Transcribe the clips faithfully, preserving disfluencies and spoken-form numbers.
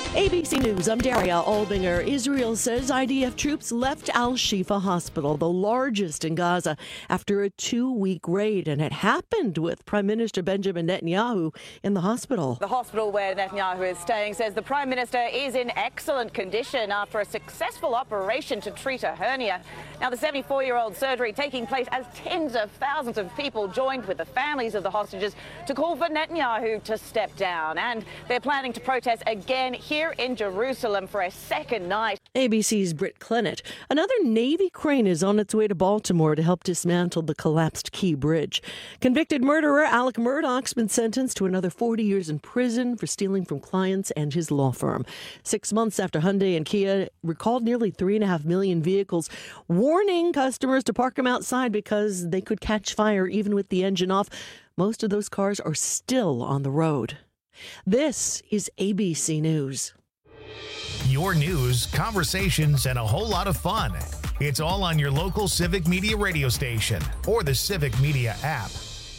A B C News, I'm Daria Albinger. Israel says I D F troops left Al-Shifa Hospital, the largest in Gaza, after a two-week raid. And it happened with Prime Minister Benjamin Netanyahu in the hospital. The hospital where Netanyahu is staying says the Prime Minister is in excellent condition after a successful operation to treat a hernia. Now, the seventy-four-year-old surgery taking place as tens of thousands of people joined with the families of the hostages to call for Netanyahu to step down. And they're planning to protest again here in Jerusalem for a second night. A B C's Britt Clennett. Another Navy crane is on its way to Baltimore to help dismantle the collapsed Key Bridge. Convicted murderer Alec Murdaugh's been sentenced to another forty years in prison for stealing from clients and his law firm. Six months after Hyundai and Kia recalled nearly three and a half million vehicles, warning customers to park them outside because they could catch fire even with the engine off. Most of those cars are still on the road. This is A B C News. Your news, conversations, and a whole lot of fun. It's all on your local Civic Media radio station or the Civic Media app.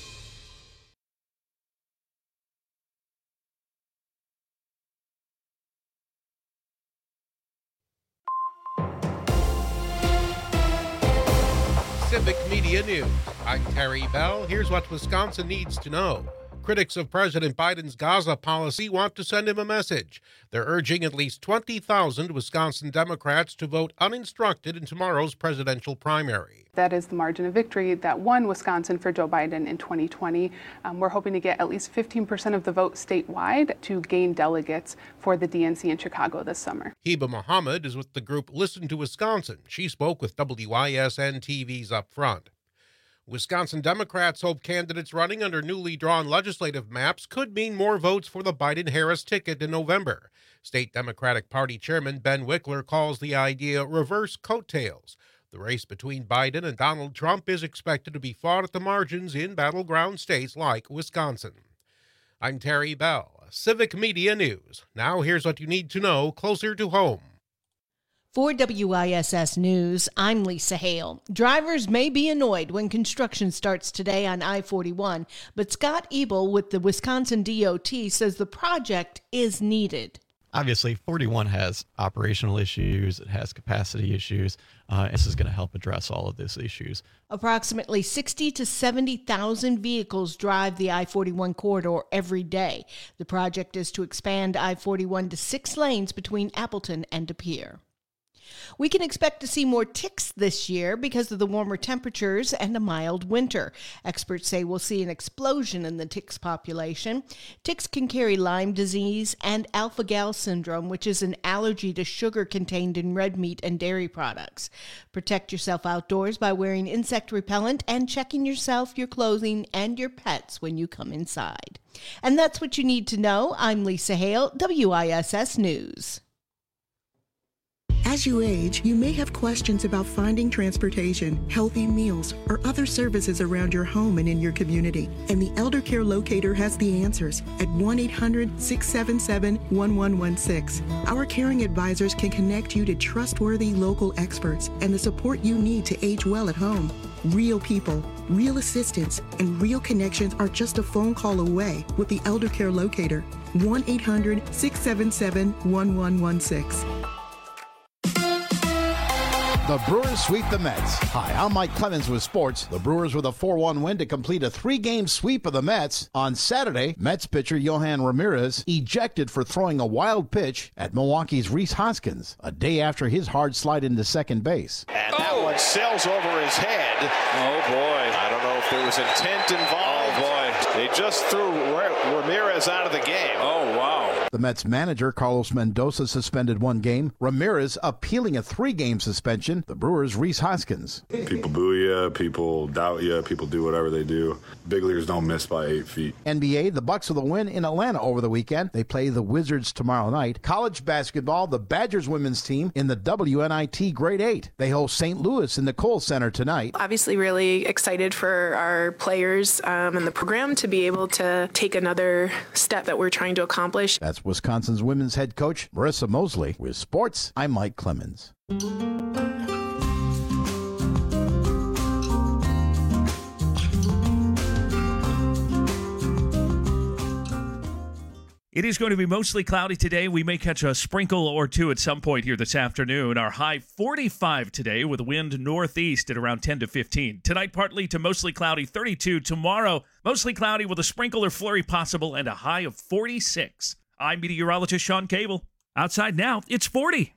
Civic Media News. I'm Terry Bell. Here's what Wisconsin needs to know. Critics of President Biden's Gaza policy want to send him a message. They're urging at least twenty thousand Wisconsin Democrats to vote uninstructed in tomorrow's presidential primary. That is the margin of victory that won Wisconsin for Joe Biden in twenty twenty. Um, we're hoping to get at least fifteen percent of the vote statewide to gain delegates for the D N C in Chicago this summer. Heba Mohammed is with the group Listen to Wisconsin. She spoke with W I S N T V's Up Front. Wisconsin Democrats hope candidates running under newly drawn legislative maps could mean more votes for the Biden-Harris ticket in November. State Democratic Party Chairman Ben Wickler calls the idea reverse coattails. The race between Biden and Donald Trump is expected to be fought at the margins in battleground states like Wisconsin. I'm Terry Bell, Civic Media News. Now here's what you need to know closer to home. For W I S S News, I'm Lisa Hale. Drivers may be annoyed when construction starts today on I forty-one, but Scott Ebel with the Wisconsin D O T says the project is needed. Obviously, forty-one has operational issues, it has capacity issues. Uh, this is going to help address all of those issues. Approximately sixty to seventy thousand vehicles drive the I forty-one corridor every day. The project is to expand I forty-one to six lanes between Appleton and De Pere. We can expect to see more ticks this year because of the warmer temperatures and a mild winter. Experts say we'll see an explosion in the ticks population. Ticks can carry Lyme disease and alpha-gal syndrome, which is an allergy to sugar contained in red meat and dairy products. Protect yourself outdoors by wearing insect repellent and checking yourself, your clothing, and your pets when you come inside. And that's what you need to know. I'm Lisa Hale, W I S S News. As you age, you may have questions about finding transportation, healthy meals, or other services around your home and in your community. And the Elder Care Locator has the answers at one eight hundred, six seven seven, one one one six. Our caring advisors can connect you to trustworthy local experts and the support you need to age well at home. Real people, real assistance, and real connections are just a phone call away with the Elder Care Locator. one eight hundred, six seven seven, one one one six. The Brewers sweep the Mets. Hi, I'm Mike Clemens with sports. The Brewers with a four one win to complete a three-game sweep of the Mets. On Saturday, Mets pitcher Yohan Ramirez ejected for throwing a wild pitch at Milwaukee's Rhys Hoskins, a day after his hard slide into second base. And that oh. one sails over his head. Oh, boy. I don't know if there was intent involved. Oh, boy. They just threw Ramirez out of the game. Oh, wow. The Mets manager, Carlos Mendoza, suspended one game. Ramirez appealing a three-game suspension. The Brewers' Rhys Hoskins. People boo you, people doubt you, people do whatever they do. Big leaguers don't miss by eight feet. N B A, the Bucks with a win in Atlanta over the weekend. They play the Wizards tomorrow night. College basketball, the Badgers women's team in the W N I T Grade eight. They host Saint Louis in the Kohl Center tonight. Obviously really excited for our players um, and the program to be able to take another step that we're trying to accomplish. That's Wisconsin's women's head coach, Marissa Mosley. With sports, I'm Mike Clemens. It is going to be mostly cloudy today. We may catch a sprinkle or two at some point here this afternoon. Our high forty-five today with wind northeast at around ten to fifteen. Tonight, partly to mostly cloudy, thirty-two. Tomorrow, mostly cloudy with a sprinkle or flurry possible and a high of forty-six. I'm meteorologist Sean Cable. Outside now, it's forty.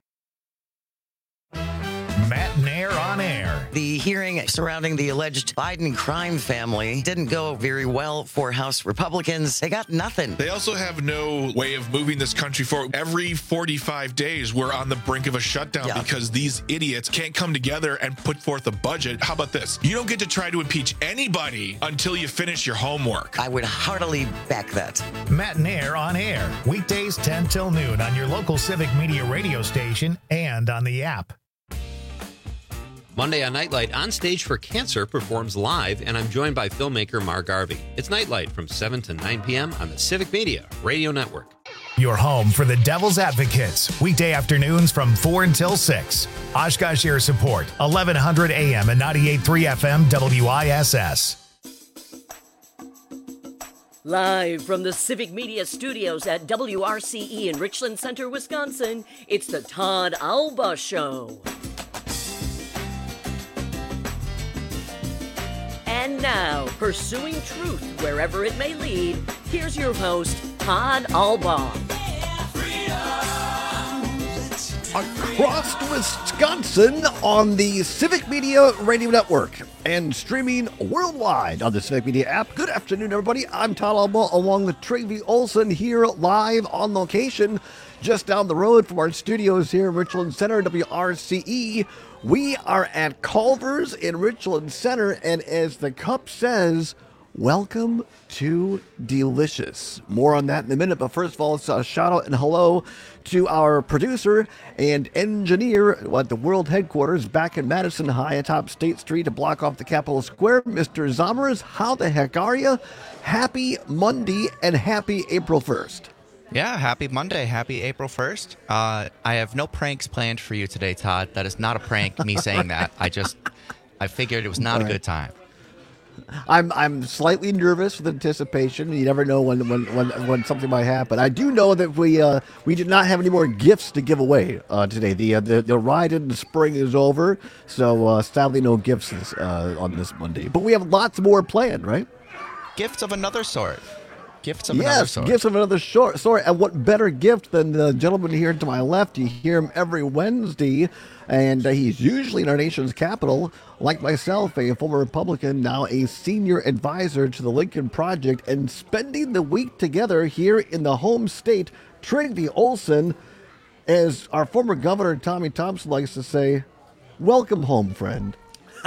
Matt Nair on air. The hearing surrounding the alleged Biden crime family didn't go very well for House Republicans. They got nothing. They also have no way of moving this country forward. Every forty-five days, we're on the brink of a shutdown yeah. because these idiots can't come together and put forth a budget. How about this? You don't get to try to impeach anybody until you finish your homework. I would heartily back that. Matt Nair on air. Weekdays ten till noon on your local Civic Media radio station and on the app. Monday on Nightlight, On Stage for Cancer performs live, and I'm joined by filmmaker Mar Garvey. It's Nightlight from seven to nine p.m. on the Civic Media Radio Network. Your home for the Devil's Advocates, weekday afternoons from four until six. Oshkosh Air Support, eleven hundred A M and ninety-eight point three F M W I S S. Live from the Civic Media Studios at W R C E in Richland Center, Wisconsin, it's the Todd Alba Show. And now, pursuing truth wherever it may lead, here's your host, Todd Alba. Across Wisconsin on the Civic Media Radio Network and streaming worldwide on the Civic Media app. Good afternoon, everybody. I'm Todd Alba along with Trygve Olsen here live on location just down the road from our studios here in Richland Center, W R C E. We are at Culver's in Richland Center, and as the cup says, welcome to Delicious. More on that in a minute, but first of all, it's a shout out and hello to our producer and engineer at the world headquarters back in Madison High atop State Street to block off the Capitol Square. Mister Zommers, how the heck are you? Happy Monday and happy April first. Yeah, happy Monday. Happy April first. Uh, I have no pranks planned for you today, Todd. That is not a prank, me saying that. I just, I figured it was not All a right. good time. I'm I'm slightly nervous with anticipation. You never know when when, when, when something might happen. I do know that we uh, we did not have any more gifts to give away uh, today. The, uh, the the ride in the spring is over, so uh, sadly no gifts this, uh, on this Monday. But we have lots more planned, right? Gifts of another sort. Gifts of yes, another sort. Gifts of another sort. And what better gift than the gentleman here to my left? You hear him every Wednesday, and uh, he's usually in our nation's capital. Like myself, a former Republican, now a senior advisor to the Lincoln Project, and spending the week together here in the home state, Trygve Olsen, as our former governor, Tommy Thompson, likes to say, welcome home, friend.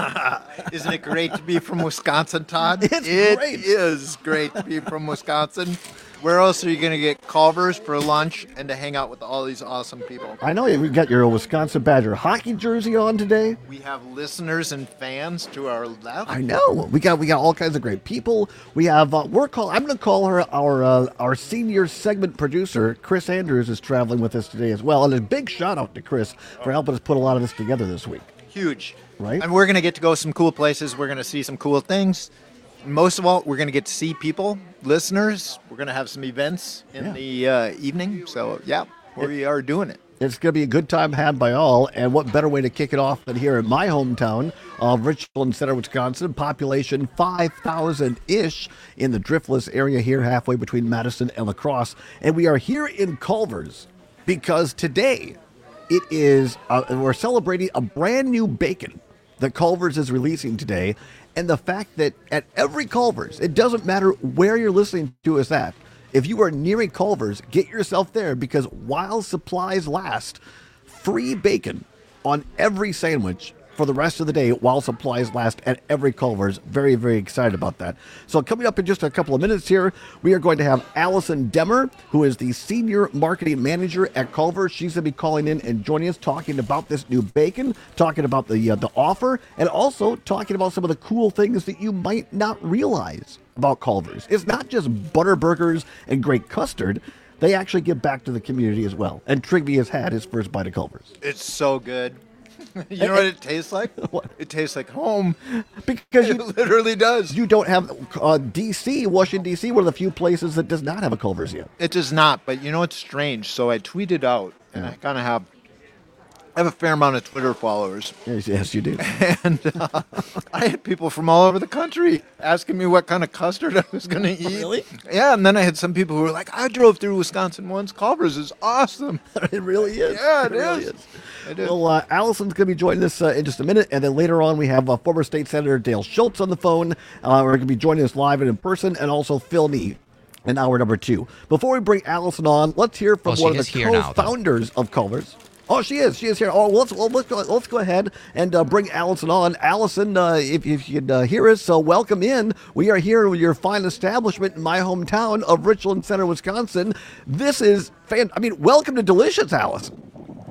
Isn't it great to be from Wisconsin, Todd? It's it great. is great to be from Wisconsin. Where else are you going to get Culver's for lunch and to hang out with all these awesome people? I know we got your Wisconsin Badger hockey jersey on today. We have listeners and fans to our left. I know we got we got all kinds of great people. We have uh, we're call I'm going to call her our uh, our senior segment producer. Chris Andrews is traveling with us today as well, and a big shout out to Chris for helping us put a lot of this together this week. Huge. Right? And we're going to get to go some cool places. We're going to see some cool things. Most of all, we're going to get to see people, listeners. We're going to have some events in yeah. the uh, evening. So, yeah, we are doing it. It's going to be a good time had by all. And what better way to kick it off than here in my hometown of Richland Center, Wisconsin. Population five thousand-ish in the Driftless area here, halfway between Madison and La Crosse. And we are here in Culver's because today it is, uh, we're celebrating a brand new bacon that Culver's is releasing today, and the fact that at every Culver's, it doesn't matter where you're listening to us at, if you are near a Culver's, get yourself there, because while supplies last, free bacon on every sandwich for the rest of the day while supplies last at every Culver's. Very, very excited about that. So coming up in just a couple of minutes here, we are going to have Allison Demmer, who is the Senior Marketing Manager at Culver's. She's going to be calling in and joining us, talking about this new bacon, talking about the, uh, the offer, and also talking about some of the cool things that you might not realize about Culver's. It's not just butter burgers and great custard. They actually give back to the community as well. And Trygve has had his first bite of Culver's. It's so good. You know what it tastes like? It tastes like home. Because it you, literally does. You don't have uh, D C, Washington, D C, one of the few places that does not have a Culver's yet. It does not, but you know what's strange? So I tweeted out, and I kind of have I have a fair amount of Twitter followers. Yes, yes you do. And uh, I had people from all over the country asking me what kind of custard I was going to eat. Really? Yeah, and then I had some people who were like, I drove through Wisconsin once. Culver's is awesome. It really is. Yeah, it, it really is. is. It is. Well, uh, Allison's going to be joining us uh, in just a minute, and then later on we have uh, former State Senator Dale Schultz on the phone. Uh, we're going to be joining us live and in person, and also Phil Nee in hour number two. Before we bring Allison on, let's hear from Well, one she of is the here now, though. co-founders of Culver's. Oh, she is. She is here. Oh, let's well, let's go, let's go ahead and uh, bring Allison on. Allison, uh, if, if you could uh, hear us, so welcome in. We are here with your fine establishment in my hometown of Richland Center, Wisconsin. This is fan. I mean, welcome to Delicious, Allison.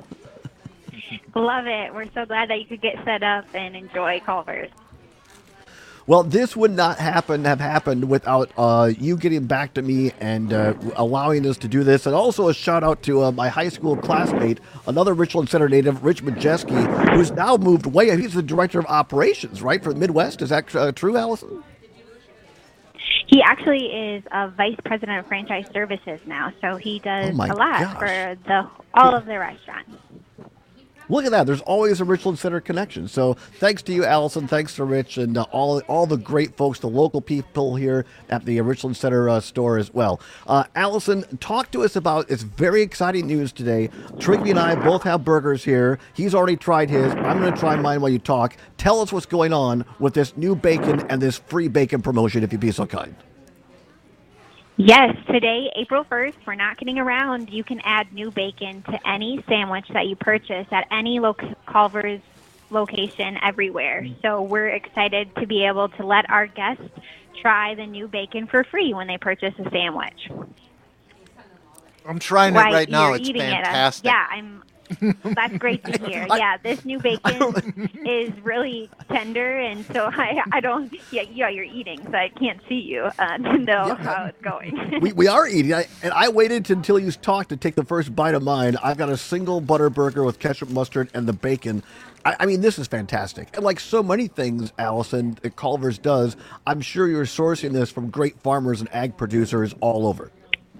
Love it. We're so glad that you could get set up and enjoy Culver's. Well, this would not happen have happened without uh, you getting back to me and uh, allowing us to do this. And also a shout out to uh, my high school classmate, another Richland Center native, Rich Majeski, who's now moved away. He's the director of operations, right, for the Midwest. Is that uh, true, Allison? He actually is a vice president of franchise services now, so he does Oh my a lot gosh. for the all of the restaurants. Look at that. There's always a Richland Center connection. So thanks to you, Allison. Thanks to Rich and uh, all all the great folks, the local people here at the Richland Center uh, store as well. Uh, Allison, talk to us about, it's very exciting news today. Trigby and I both have burgers here. He's already tried his. I'm going to try mine while you talk. Tell us what's going on with this new bacon and this free bacon promotion, if you'd be so kind. Yes, today, April first, we're not kidding around. You can add new bacon to any sandwich that you purchase at any lo- Culver's location everywhere. So we're excited to be able to let our guests try the new bacon for free when they purchase a sandwich. I'm trying it Right, right now. you're It's eating it. I'm- fantastic. yeah, I'm. That's great to hear. Yeah, this new bacon is really tender, and so I, I don't. Yeah, yeah, you're eating, so I can't see you uh, to know how it's going. we, we are eating, I, and I waited until you talked to take the first bite of mine. I've got a single butter burger with ketchup, mustard, and the bacon. I, I mean, this is fantastic. And like so many things, Allison, that Culver's does, I'm sure you're sourcing this from great farmers and ag producers all over.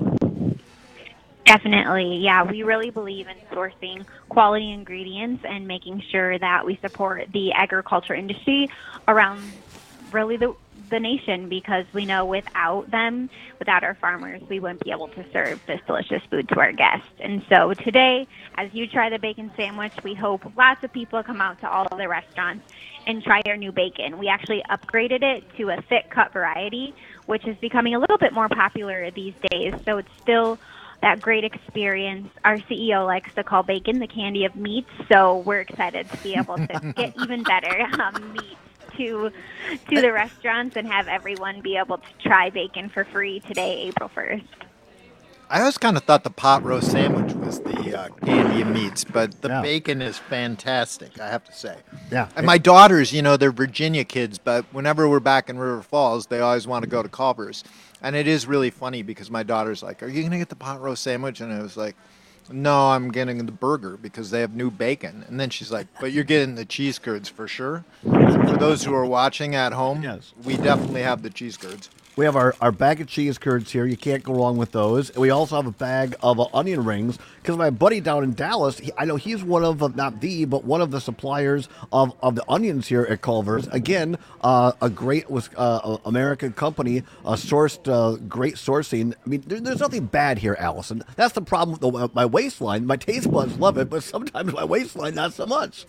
Definitely, yeah. We really believe in sourcing quality ingredients and making sure that we support the agriculture industry around really the the nation, because we know without them, without our farmers, we wouldn't be able to serve this delicious food to our guests. And so today, as you try the bacon sandwich, we hope lots of people come out to all of the restaurants and try our new bacon. We actually upgraded it to a thick cut variety, which is becoming a little bit more popular these days. So it's still that great experience. Our C E O likes to call bacon the candy of meats, so we're excited to be able to get even better um, meat to to the restaurants and have everyone be able to try bacon for free today, April first. I always kind of thought the pot roast sandwich was the uh, candy of meats, but the bacon is fantastic, I have to say. Yeah. And my daughters, you know, they're Virginia kids, but whenever we're back in River Falls, they always want to go to Culver's. And it is really funny because my daughter's like, are you going to get the pot roast sandwich? And I was like, no, I'm getting the burger because they have new bacon. And then she's like, but you're getting the cheese curds for sure? And for those who are watching at home, yes, we definitely have the cheese curds. We have our, our bag of cheese curds here. You can't go wrong with those. We also have a bag of uh, onion rings because my buddy down in Dallas, he, I know he's one of, uh, not the, but one of the suppliers of, of the onions here at Culver's. Again, uh, a great uh, American company, uh, sourced uh, great sourcing. I mean, there, there's nothing bad here, Allison. That's the problem with the, my waistline. My taste buds love it, but sometimes my waistline, not so much.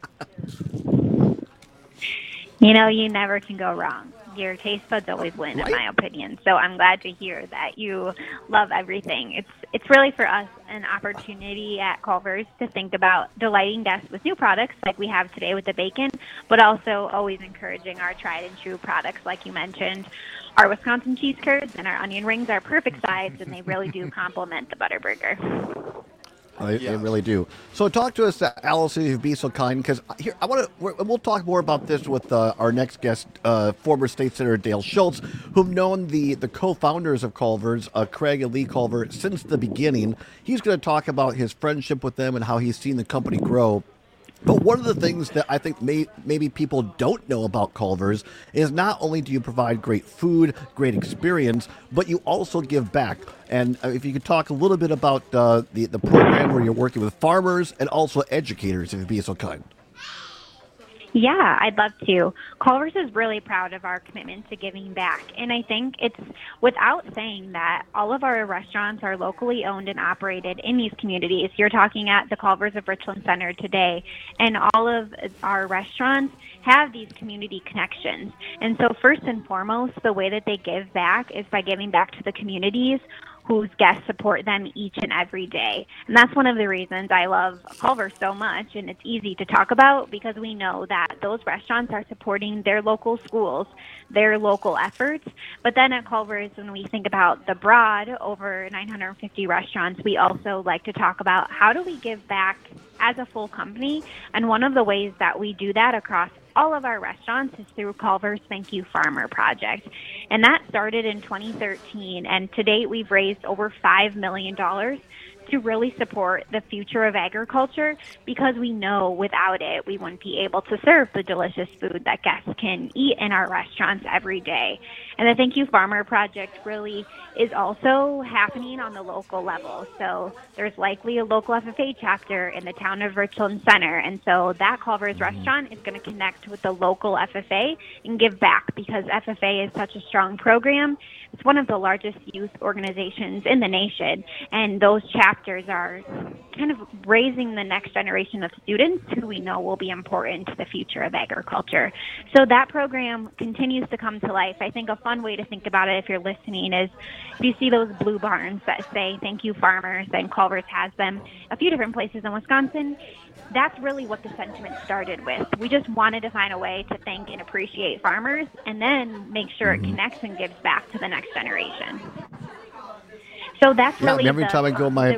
You know, you never can go wrong. Your taste buds always win, Right. in my opinion. So I'm glad to hear that you love everything. It's it's really for us an opportunity at Culver's to think about delighting guests with new products like we have today with the bacon, but also always encouraging our tried and true products like you mentioned. Our Wisconsin cheese curds and our onion rings are perfect sides, and they really do complement the Butterburger. They, they really do. So talk to us, uh, Allison, if you'd be so kind, because here I want to. We'll talk more about this with uh, our next guest, uh, former State Senator Dale Schultz, who've known the the co-founders of Culver's, uh, Craig and Lee Culver, since the beginning. He's going to talk about his friendship with them and how he's seen the company grow. But one of the things that I think may, maybe people don't know about Culver's is not only do you provide great food, great experience, but you also give back. And if you could talk a little bit about uh, the, the program where you're working with farmers and also educators, if you'd be so kind. Yeah, I'd love to. Culver's is really proud of our commitment to giving back. And I think it's without saying that all of our restaurants are locally owned and operated in these communities. You're talking at the Culver's of Richland Center today, and all of our restaurants have these community connections. And so first and foremost, the way that they give back is by giving back to the communities whose guests support them each and every day. And that's one of the reasons I love Culver's so much, and it's easy to talk about because we know that those restaurants are supporting their local schools, their local efforts. But then at Culver's, when we think about the broad, over nine hundred fifty restaurants, we also like to talk about how do we give back as a full company. And one of the ways that we do that across all of our restaurants is through Culver's Thank You Farmer Project. And that started in twenty thirteen, and to date we've raised over five million dollars to really support the future of agriculture, because we know without it we wouldn't be able to serve the delicious food that guests can eat in our restaurants every day. And the Thank You Farmer Project really is also happening on the local level. So there's likely a local F F A chapter in the town of Richland Center, and so that Culver's restaurant is going to connect with the local F F A and give back, because F F A is such a strong program. It's one of the largest youth organizations in the nation, and those chapters are kind of raising the next generation of students who we know will be important to the future of agriculture. So that program continues to come to life. I think a fun way to think about it, if you're listening, is if you see those blue barns that say Thank You Farmers, and Culver's has them a few different places in Wisconsin, that's really what the sentiment started with. We just wanted to find a way to thank and appreciate farmers, and then make sure it connects and gives back to the next generation. So that's Yeah, really every the, time I go my the,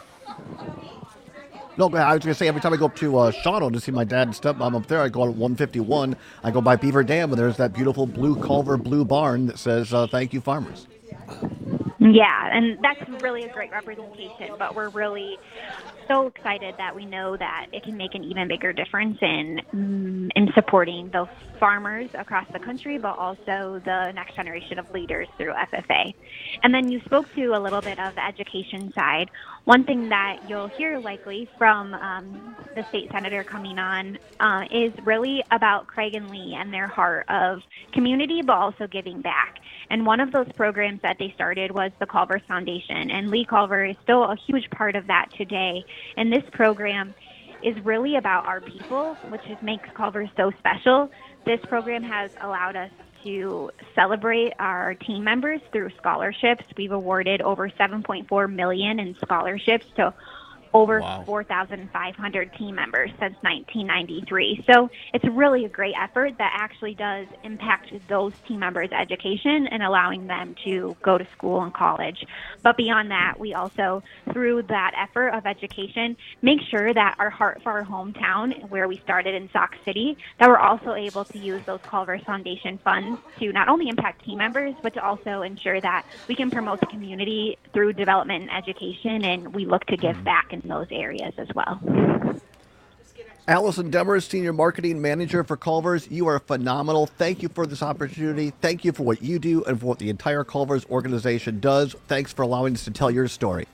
No, I was going to say, every time I go up to uh, Shawano to see my dad and stepmom up there, I go on one fifty-one, I go by Beaver Dam, and there's that beautiful blue Culver blue barn that says, uh, Thank You Farmers. yeah, and that's really a great representation, but we're really so excited that we know that it can make an even bigger difference in mm, in supporting those farmers across the country, but also the next generation of leaders through F F A. And then you spoke to a little bit of the education side. One thing that you'll hear likely from um, the state senator coming on uh, is really about Craig and Lee and their heart of community, but also giving back. And one of those programs that they started was the Culver's Foundation, and Lee Culver is still a huge part of that today. And this program is really about our people, which is, makes Culver's so special. This program has allowed us to celebrate our team members through scholarships. We've awarded over seven point four million dollars in scholarships to over wow. four thousand five hundred team members since nineteen ninety-three. So it's really a great effort that actually does impact those team members' education and allowing them to go to school and college. But beyond that, we also, through that effort of education, make sure that our heart for our hometown, where we started in Sauk City, that we're also able to use those Culver's Foundation funds to not only impact team members, but to also ensure that we can promote the community through development and education, and we look to give back in those areas as well. Allison Demers, Senior Marketing Manager for Culver's, you are phenomenal. Thank you for this opportunity. Thank you for what you do and for what the entire Culver's organization does. Thanks for allowing us to tell your story.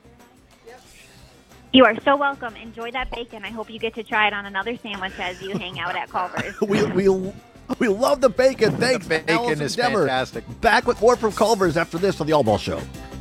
You are so welcome. Enjoy that bacon. I hope you get to try it on another sandwich as you hang out at Culver's. we, we, we love the bacon. Thanks, the bacon Allison is Demers. fantastic. Back with more from Culver's after this on the All Ball Show.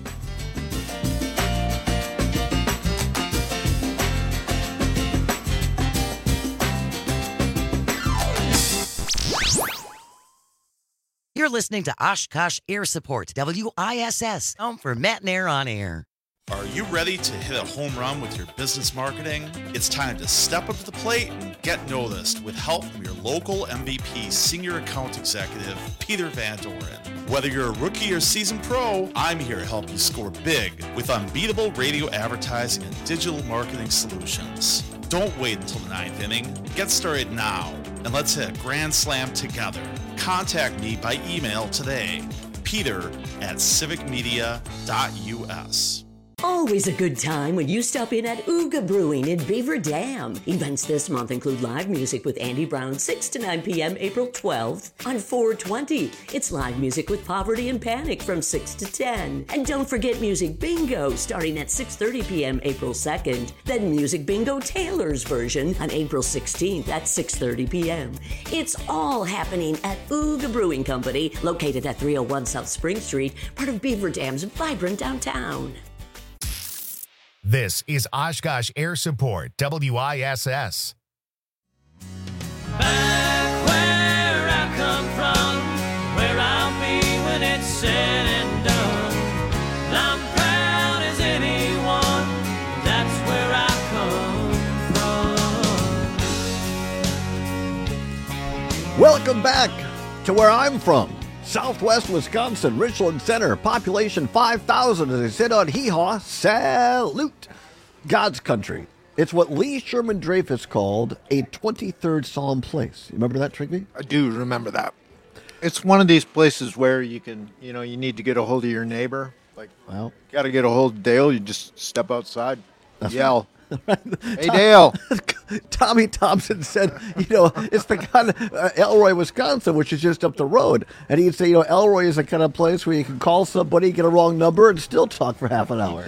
You're listening to Oshkosh Air Support, W I S S, home for Matt and Air on Air. Are you ready to hit a home run with your business marketing? It's time to step up to the plate and get noticed with help from your local M V P Senior Account Executive, Peter Van Doren. Whether you're a rookie or seasoned pro, I'm here to help you score big with unbeatable radio advertising and digital marketing solutions. Don't wait until the ninth inning. Get started now, and let's hit a grand slam together. Contact me by email today, peter at civic media dot u s. Always a good time when you stop in at Ooga Brewing in Beaver Dam. Events this month include live music with Andy Brown, six to nine p.m. April twelfth. On four twenty, it's live music with Poverty and Panic from six to ten. And don't forget Music Bingo starting at six thirty p.m. April second. Then Music Bingo Taylor's version on April sixteenth at six thirty p.m. It's all happening at Ooga Brewing Company, located at three oh one South Spring Street, part of Beaver Dam's vibrant downtown. This is Oshkosh Air Support, W I S S. Back where I come from, where I'll be when it's said and done. I'm proud as anyone, that's where I come from. Welcome back to where I'm from. Southwest Wisconsin, Richland Center, population five thousand as they sit on hee-haw, salute. God's country. It's what Lee Sherman Dreyfus called a twenty-third Psalm place. You remember that, Trigby? I do remember that. It's one of these places where you can, you know, you need to get a hold of your neighbor. Like, well, got to get a hold of Dale. You just step outside, That's yell. Right. Hey, Dale. Tommy Thompson said, you know, it's the kind of uh, Elroy, Wisconsin, which is just up the road. And he'd say, you know, Elroy is the kind of place where you can call somebody, get a wrong number, and still talk for half an hour.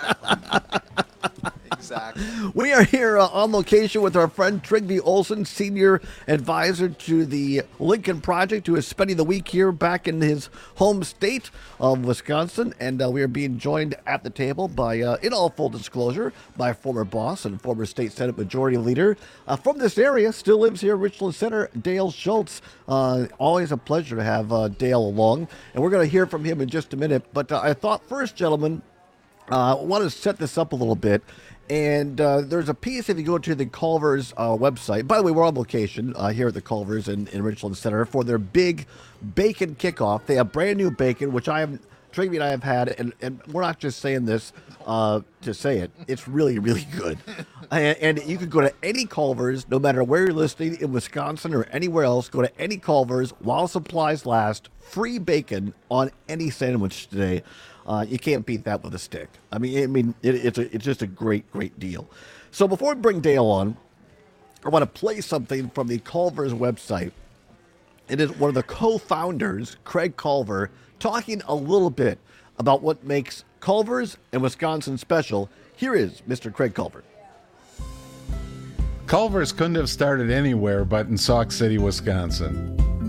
Exactly. We are here uh, on location with our friend Trygve Olsen, senior advisor to the Lincoln Project, who is spending the week here back in his home state of Wisconsin. And uh, we are being joined at the table by, uh, in all full disclosure, by former boss and former state Senate Majority Leader uh, from this area, still lives here, Richland Center, Dale Schultz. Uh, always a pleasure to have uh, Dale along. And we're going to hear from him in just a minute. But uh, I thought first, gentlemen, uh, I want to set this up a little bit. And uh, there's a piece, if you go to the Culver's uh, website. By the way, we're on location uh, here at the Culver's in, in Richland Center for their big bacon kickoff. They have brand new bacon, which I have, Trygve and I have had, and, and we're not just saying this uh, to say it. It's really, really good. and, and you can go to any Culver's, no matter where you're listening, in Wisconsin or anywhere else. Go to any Culver's while supplies last. Free bacon on any sandwich today. Uh, you can't beat that with a stick. I mean, I mean, it, it's a, it's just a great, great deal. So before we bring Dale on, I want to play something from the Culver's website. It is one of the co-founders, Craig Culver, talking a little bit about what makes Culver's and Wisconsin special. Here is Mister Craig Culver. Culver's couldn't have started anywhere but in Sauk City, Wisconsin.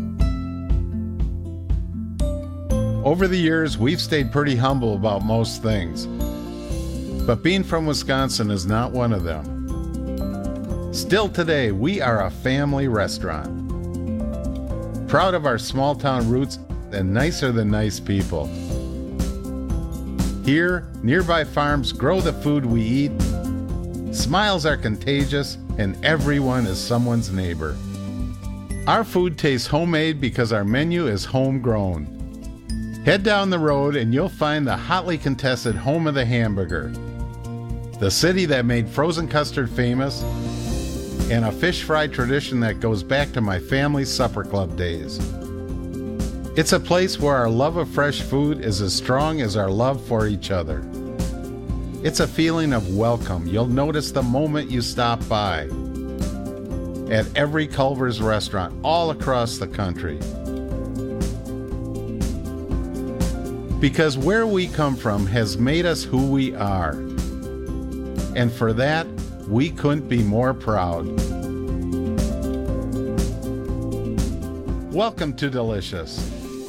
Over the years, we've stayed pretty humble about most things, but being from Wisconsin is not one of them. Still today, we are a family restaurant. Proud of our small-town roots and nicer than nice people. Here, nearby farms grow the food we eat, smiles are contagious, and everyone is someone's neighbor. Our food tastes homemade because our menu is homegrown. Head down the road and you'll find the hotly contested home of the hamburger, the city that made frozen custard famous, and a fish fry tradition that goes back to my family's supper club days. It's a place where our love of fresh food is as strong as our love for each other. It's a feeling of welcome you'll notice the moment you stop by at every Culver's restaurant all across the country. Because where we come from has made us who we are. And for that, we couldn't be more proud. Welcome to Delicious.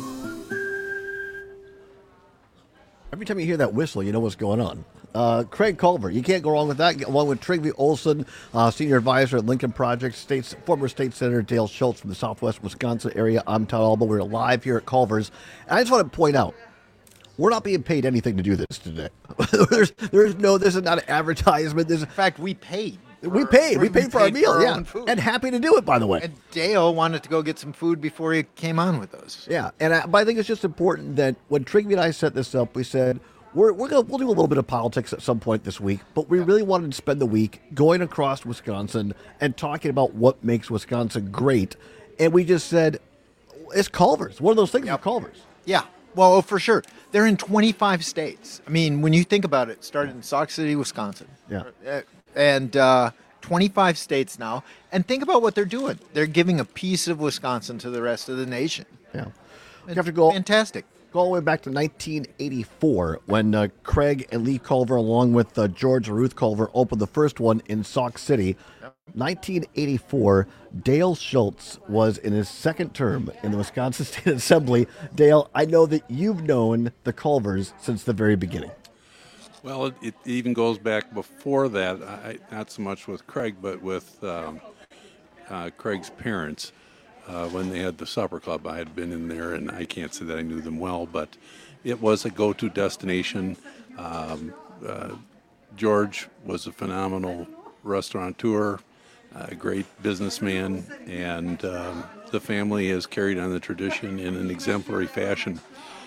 Every time you hear that whistle, you know what's going on. Uh, Craig Culver, you can't go wrong with that. Along with Trygve Olsen, uh, senior advisor at Lincoln Project, states, former state senator Dale Schultz from the Southwest Wisconsin area. I'm Todd Alba. We're live here at Culver's. And I just want to point out, we're not being paid anything to do this today. there's, there's no, this is not an advertisement. This, in fact, we paid. For, we paid. We paid for, for our meal, our yeah. And happy to do it, by the way. And Dale wanted to go get some food before he came on with us. Yeah, and I, but I think it's just important that when Trygve and I set this up, we said, we're, we're gonna, we'll do a little bit of politics at some point this week, but we really wanted to spend the week going across Wisconsin and talking about what makes Wisconsin great. And we just said, it's Culver's. One of those things yep. is Culver's. Yeah. Well, for sure. They're in twenty-five states. I mean, when you think about it, it started in Sauk City, Wisconsin. Yeah. And uh, twenty-five states now. And think about what they're doing. They're giving a piece of Wisconsin to the rest of the nation. Yeah. You have to go fantastic. Go all the way back to nineteen eighty-four when uh, Craig and Lee Culver, along with uh, George and Ruth Culver, opened the first one in Sauk City. nineteen eighty-four, Dale Schultz was in his second term in the Wisconsin State Assembly. Dale, I know that you've known the Culvers since the very beginning. Well, it, it even goes back before that, I, not so much with Craig, but with um, uh, Craig's parents. Uh, when they had the supper club, I had been in there, and I can't say that I knew them well, but it was a go-to destination. Um, uh, George was a phenomenal restaurateur, a great businessman, and um, the family has carried on the tradition in an exemplary fashion.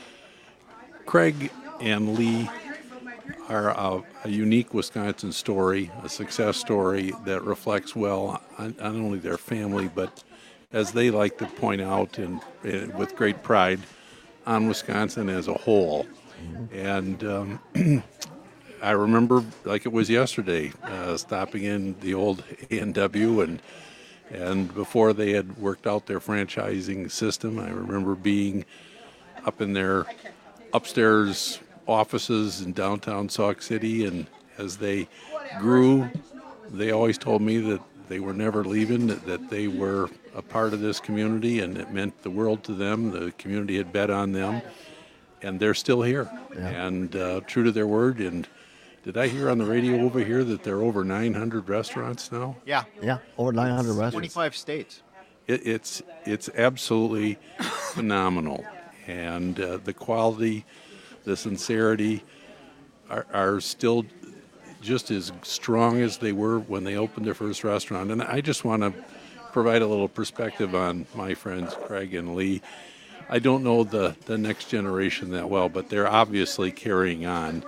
Craig and Lee are a, a unique Wisconsin story, a success story that reflects well on not only their family, but as they like to point out, and, and with great pride, on Wisconsin as a whole. Mm-hmm. And um, I remember, like it was yesterday, uh, stopping in the old A and W, and and before they had worked out their franchising system, I remember being up in their upstairs offices in downtown Sauk City, and as they grew, they always told me that they were never leaving, that, that they were a part of this community, and it meant the world to them. The community had bet on them, and they're still here, yeah. and uh, true to their word. And did I hear on the radio over here that there are over nine hundred restaurants now? Yeah. Yeah, over nine hundred restaurants. twenty-five states. It, it's it's absolutely phenomenal, and uh, the quality, the sincerity are, are still just as strong as they were when they opened their first restaurant. And I just want to provide a little perspective on my friends Craig and Lee. I don't know the, the next generation that well, but they're obviously carrying on.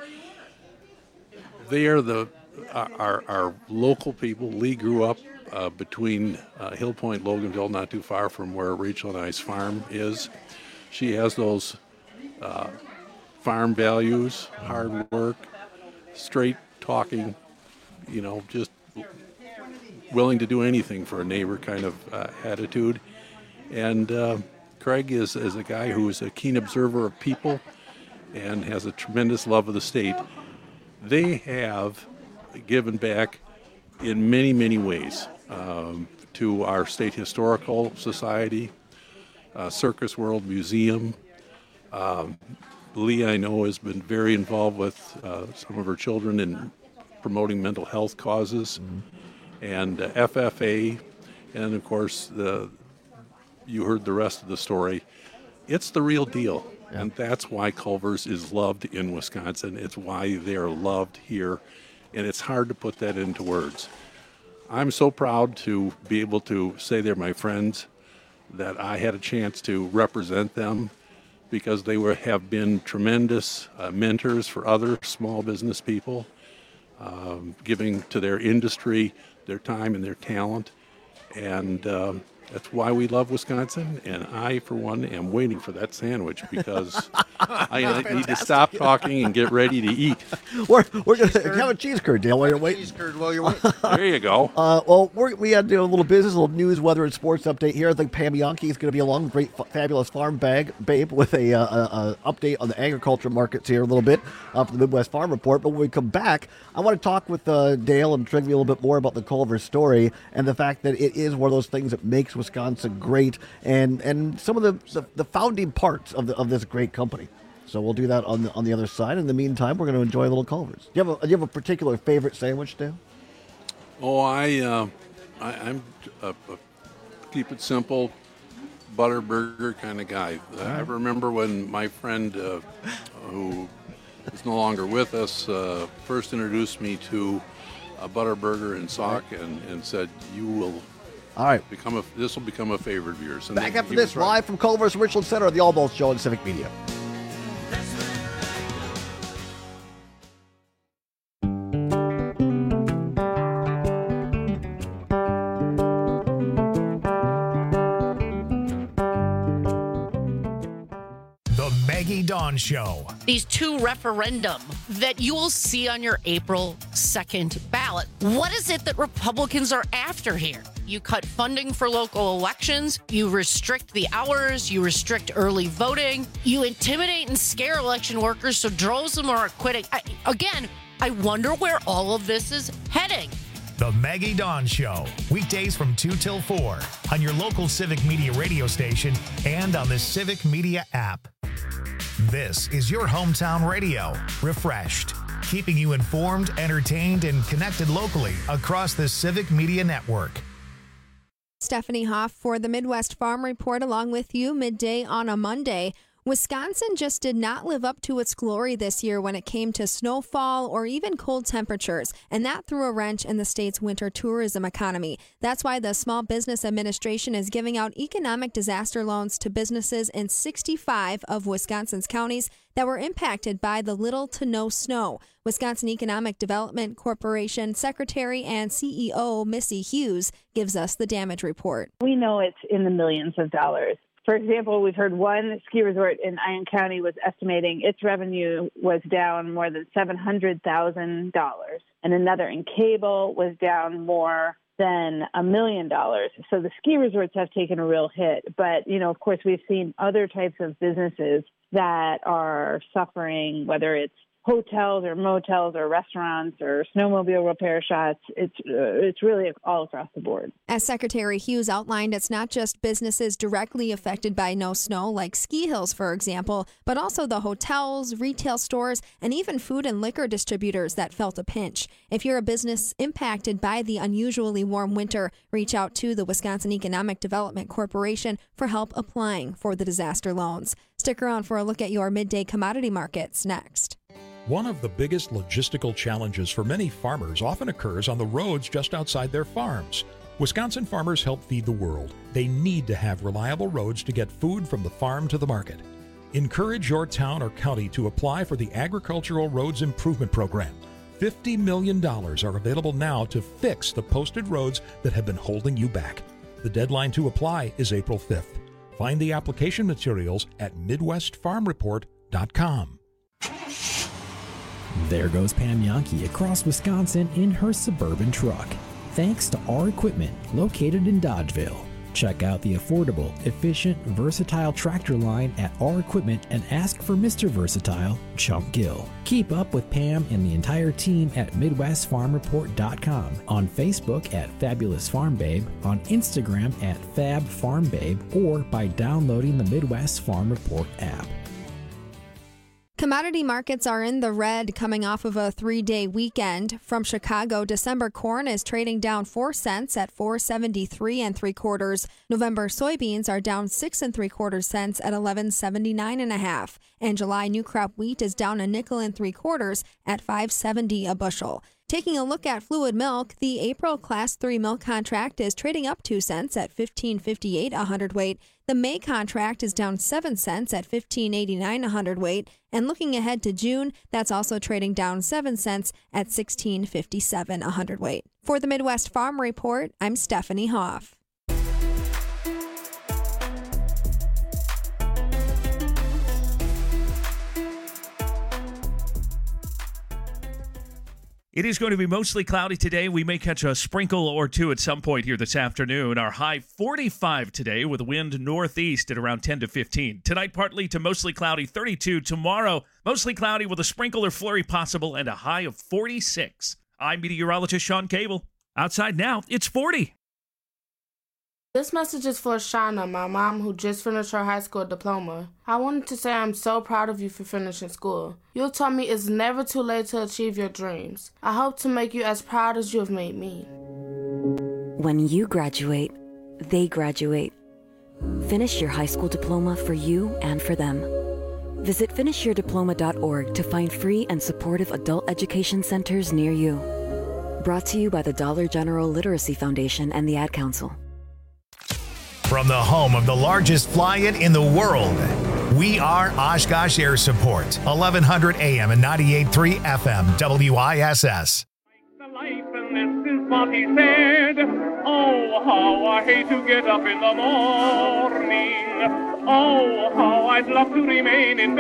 They are the our, our local people. Lee grew up uh, between uh, Hill Point, Loganville, not too far from where Rachel and I's farm is. She has those uh, farm values, hard work, straight talking, you know, just willing to do anything for a neighbor kind of uh, attitude. And uh, Craig is, is a guy who is a keen observer of people and has a tremendous love of the state. They have given back in many, many ways um, to our State Historical Society, uh, Circus World Museum. Um, Lee, I know, has been very involved with uh, some of her children in promoting mental health causes, mm-hmm. and uh, F F A, and of course, the you heard the rest of the story. It's the real deal, yeah. and that's why Culver's is loved in Wisconsin. It's why they're loved here, and it's hard to put that into words. I'm so proud to be able to say they're my friends, that I had a chance to represent them, because they were, have been tremendous uh, mentors for other small business people, um, giving to their industry their time and their talent. And um, that's why we love Wisconsin. And I, for one, am waiting for that sandwich, because I need to stop talking and get ready to eat. We're, we're going to have a cheese curd, Dale, while you're waiting. Cheese curd while you're waiting. There you go. Uh, well, we're, we had to do a little business, a little news, weather, and sports update here. I think Pam Yankee is going to be along, great, f- fabulous farm bag, babe, with a, uh, a, a update on the agriculture markets here a little bit uh, for the Midwest Farm Report. But when we come back, I want to talk with uh, Dale and Trigby a little bit more about the Culver story and the fact that it is one of those things that makes Wisconsin great, and, and some of the, the, the founding parts of the, of this great company. So we'll do that on the, on the other side. In the meantime, we're going to enjoy a little Culver's. Do you have a, do you have a particular favorite sandwich, Dale? Oh, I, uh, I I'm a, a keep it simple, butter burger kind of guy. Uh, I remember when my friend, uh, who is no longer with us, uh, first introduced me to a butter burger in Sauk, and, and said, "You will." All right. Become a, this will become a favorite of yours. And Back then after he this, was right. live from Culver's Richland Center at the All Balls Show on Civic Media. Dawn Show. These two referendum that you will see on your April second ballot. What is it that Republicans are after here? You cut funding for local elections, you restrict the hours, you restrict early voting, you intimidate and scare election workers so droves of them are quitting. I, again, I wonder where all of this is heading. The Maggie Dawn Show, weekdays from two till four on your local Civic Media radio station and on the Civic Media app. This is your hometown radio, refreshed, keeping you informed, entertained, and connected locally across the Civic Media network. Stephanie Hoff for the Midwest Farm Report along with you midday on a Monday. Wisconsin just did not live up to its glory this year when it came to snowfall or even cold temperatures, and that threw a wrench in the state's winter tourism economy. That's why the Small Business Administration is giving out economic disaster loans to businesses in sixty-five of Wisconsin's counties that were impacted by the little to no snow. Wisconsin Economic Development Corporation Secretary and C E O Missy Hughes gives us the damage report. We know it's in the millions of dollars. For example, we've heard one ski resort in Iron County was estimating its revenue was down more than seven hundred thousand dollars, and another in cable was down more than a million dollars. So the ski resorts have taken a real hit. But, you know, of course, we've seen other types of businesses that are suffering, whether it's hotels or motels or restaurants or snowmobile repair shops. It's uh, it's really all across the board. As Secretary Hughes outlined, it's not just businesses directly affected by no snow, like ski hills, for example, but also the hotels, retail stores, and even food and liquor distributors that felt a pinch. If you're a business impacted by the unusually warm winter, reach out to the Wisconsin Economic Development Corporation for help applying for the disaster loans. Stick around for a look at your midday commodity markets next. One of the biggest logistical challenges for many farmers often occurs on the roads just outside their farms. Wisconsin farmers help feed the world. They need to have reliable roads to get food from the farm to the market. Encourage your town or county to apply for the Agricultural Roads Improvement Program. fifty million dollars are available now to fix the posted roads that have been holding you back. The deadline to apply is April fifth. Find the application materials at midwest farm report dot com. There goes Pam Yankee across Wisconsin in her suburban truck. Thanks to our equipment located in Dodgeville. Check out the affordable, efficient, versatile tractor line at our equipment and ask for Mister Versatile, Chump Gill. Keep up with Pam and the entire team at midwest farm report dot com, on Facebook at Fabulous Farm Babe, on Instagram at Fab Farm Babe, or by downloading the Midwest Farm Report app. Commodity markets are in the red coming off of a three-day weekend. From Chicago, December corn is trading down four cents at four seventy-three and three quarters. November soybeans are down six and three quarters cents at eleven seventy-nine and a half. And July new crop wheat is down a nickel and three quarters at five seventy a bushel. Taking a look at fluid milk, the April Class three milk contract is trading up two cents at fifteen fifty-eight a hundredweight. The May contract is down seven cents at fifteen eighty-nine a hundredweight. And looking ahead to June, that's also trading down seven cents at sixteen fifty-seven a hundredweight. For the Midwest Farm Report, I'm Stephanie Hoff. It is going to be mostly cloudy today. We may catch a sprinkle or two at some point here this afternoon. Our high forty-five today with wind northeast at around ten to fifteen. Tonight, partly to mostly cloudy, thirty-two. Tomorrow, mostly cloudy with a sprinkle or flurry possible and a high of forty-six. I'm meteorologist Sean Cable. Outside now, it's forty. This message is for Shauna, my mom, who just finished her high school diploma. I wanted to say I'm so proud of you for finishing school. You taught me it's never too late to achieve your dreams. I hope to make you as proud as you have made me. When you graduate, they graduate. Finish your high school diploma for you and for them. Visit finish your diploma dot org to find free and supportive adult education centers near you. Brought to you by the Dollar General Literacy Foundation and the Ad Council. From the home of the largest fly-in in the world, we are Oshkosh Air Support, eleven hundred A M and ninety-eight point three F M, W I S S. The life and this is what he said. Oh, how I hate to get up in the morning. Oh, how I'd love to remain in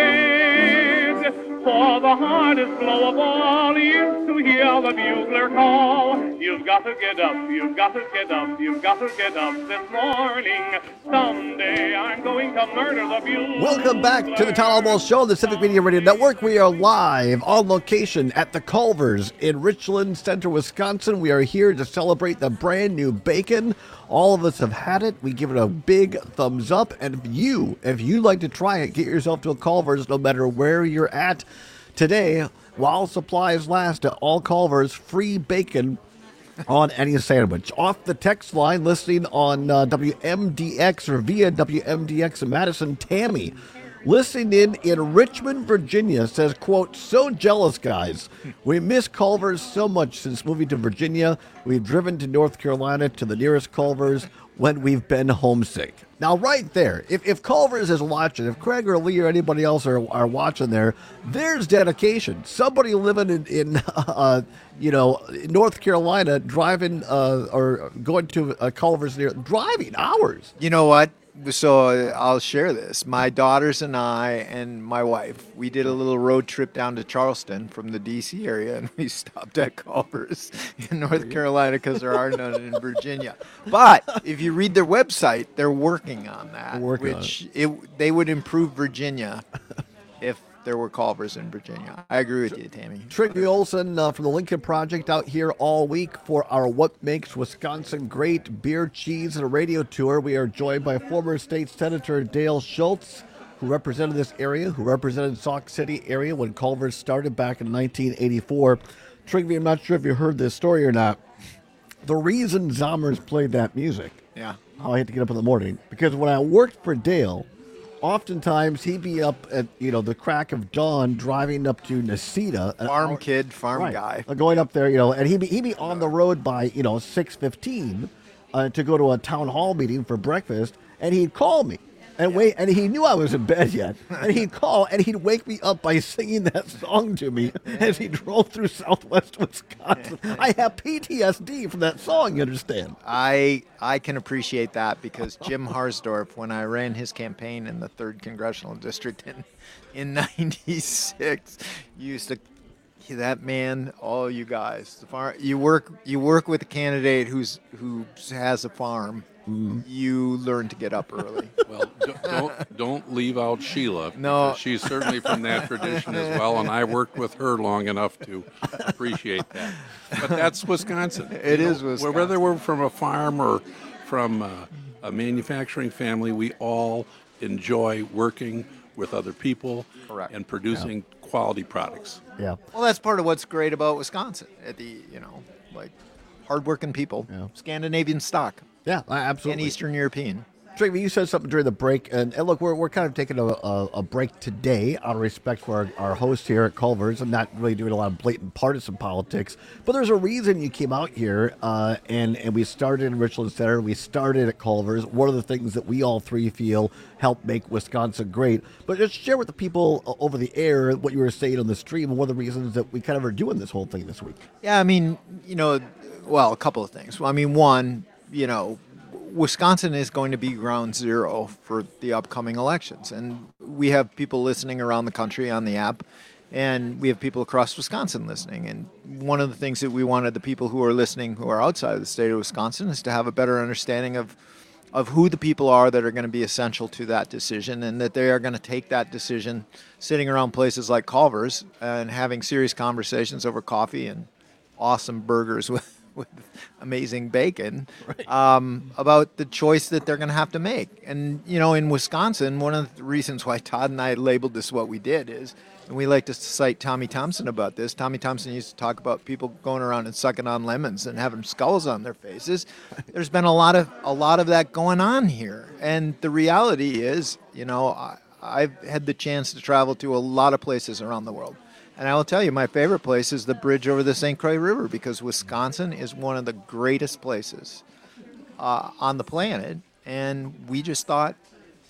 bed. For the hardest blow of all is to hear the bugler call. You've got to get up, you've got to get up, you've got to get up this morning. Someday I'm going to murder the bugler. Welcome back to the Todd Almost Show on the Civic Media Radio Network. We are live on location at the Culver's in Richland Center, Wisconsin. We are here to celebrate the brand new bacon. All of us have had it. We give it a big thumbs up. And if you, if you'd like to try it, get yourself to a Culver's no matter where you're at today. While supplies last, at all Culver's, free bacon on any sandwich. Off the text line, listening on uh, W M D X or via W M D X in Madison, Tammy, listening in in Richmond, Virginia, says, quote, so jealous, guys. We miss Culver's so much since moving to Virginia. We've driven to North Carolina to the nearest Culver's when we've been homesick. Now, right there, if, if Culver's is watching, if Craig or Lee or anybody else are, are watching there, there's dedication. Somebody living in, in uh, you know, North Carolina, driving uh, or going to a Culver's near, driving hours. You know what? So uh, I'll share this. My daughters and I and my wife, we did a little road trip down to Charleston from the D C area, and we stopped at Culver's in North Carolina because there are none in Virginia. But if you read their website, they're working on that, Working on which it, they would improve Virginia if there were Culver's in Virginia. I agree with you, Tammy. Trigby Olson uh, from the Lincoln Project out here all week for our What Makes Wisconsin Great Beer, Cheese, and a Radio Tour. We are joined by former state senator Dale Schultz, who represented this area, who represented Sauk City area when Culver's started back in nineteen eighty-four. Trigby, I'm not sure if you heard this story or not. The reason Zommers played that music, yeah, how I had to get up in the morning, because when I worked for Dale, oftentimes he'd be up at, you know, the crack of dawn driving up to Necedah. Farm kid, farm right, guy. Going up there, you know, and he'd be, he'd be on the road by, you know, six fifteen uh, to go to a town hall meeting for breakfast, and he'd call me. And wait, and he knew I was in bed yet. And he'd call, and he'd wake me up by singing that song to me as he drove through Southwest Wisconsin. I have P T S D from that song, you understand? I I can appreciate that because Jim Harsdorf, when I ran his campaign in the third Congressional District in in ninety-six, used to that man. Oh, you guys, the farm. You work you work with a candidate who's who has a farm. Mm. You learn to get up early. Well, don't, don't don't leave out Sheila. No, she's certainly from that tradition as well, and I worked with her long enough to appreciate that. But that's Wisconsin. It you is know, Wisconsin. Whether we're from a farm or from a, a manufacturing family, we all enjoy working with other people Correct. and producing yeah. quality products. Yeah. Well, that's part of what's great about Wisconsin. At the you know, like hardworking people, yeah. Scandinavian stock. Yeah, absolutely. And Eastern European. Trigby, you said something during the break, and, and look, we're we're kind of taking a, a, a break today out of respect for our, our host here at Culver's. I'm not really doing a lot of blatant partisan politics, but there's a reason you came out here, uh, and, and we started in Richland Center. We started at Culver's. One of the things that we all three feel help make Wisconsin great. But just share with the people over the air what you were saying on the stream and one of the reasons that we kind of are doing this whole thing this week. Yeah, I mean, you know, well, a couple of things. Well, I mean, one, you know, Wisconsin is going to be ground zero for the upcoming elections. And we have people listening around the country on the app, and we have people across Wisconsin listening. And one of the things that we wanted the people who are listening who are outside of the state of Wisconsin is to have a better understanding of of who the people are that are going to be essential to that decision, and that they are going to take that decision sitting around places like Culver's and having serious conversations over coffee and awesome burgers with with amazing bacon, right. um, about the choice that they're going to have to make. And, you know, in Wisconsin, one of the reasons why Todd and I labeled this what we did is, and we like to cite Tommy Thompson about this, Tommy Thompson used to talk about people going around and sucking on lemons and having skulls on their faces. There's been a lot of a lot of that going on here. And the reality is, you know, I, I've had the chance to travel to a lot of places around the world. And I will tell you, my favorite place is the bridge over the Saint Croix River, because Wisconsin is one of the greatest places uh, on the planet. And we just thought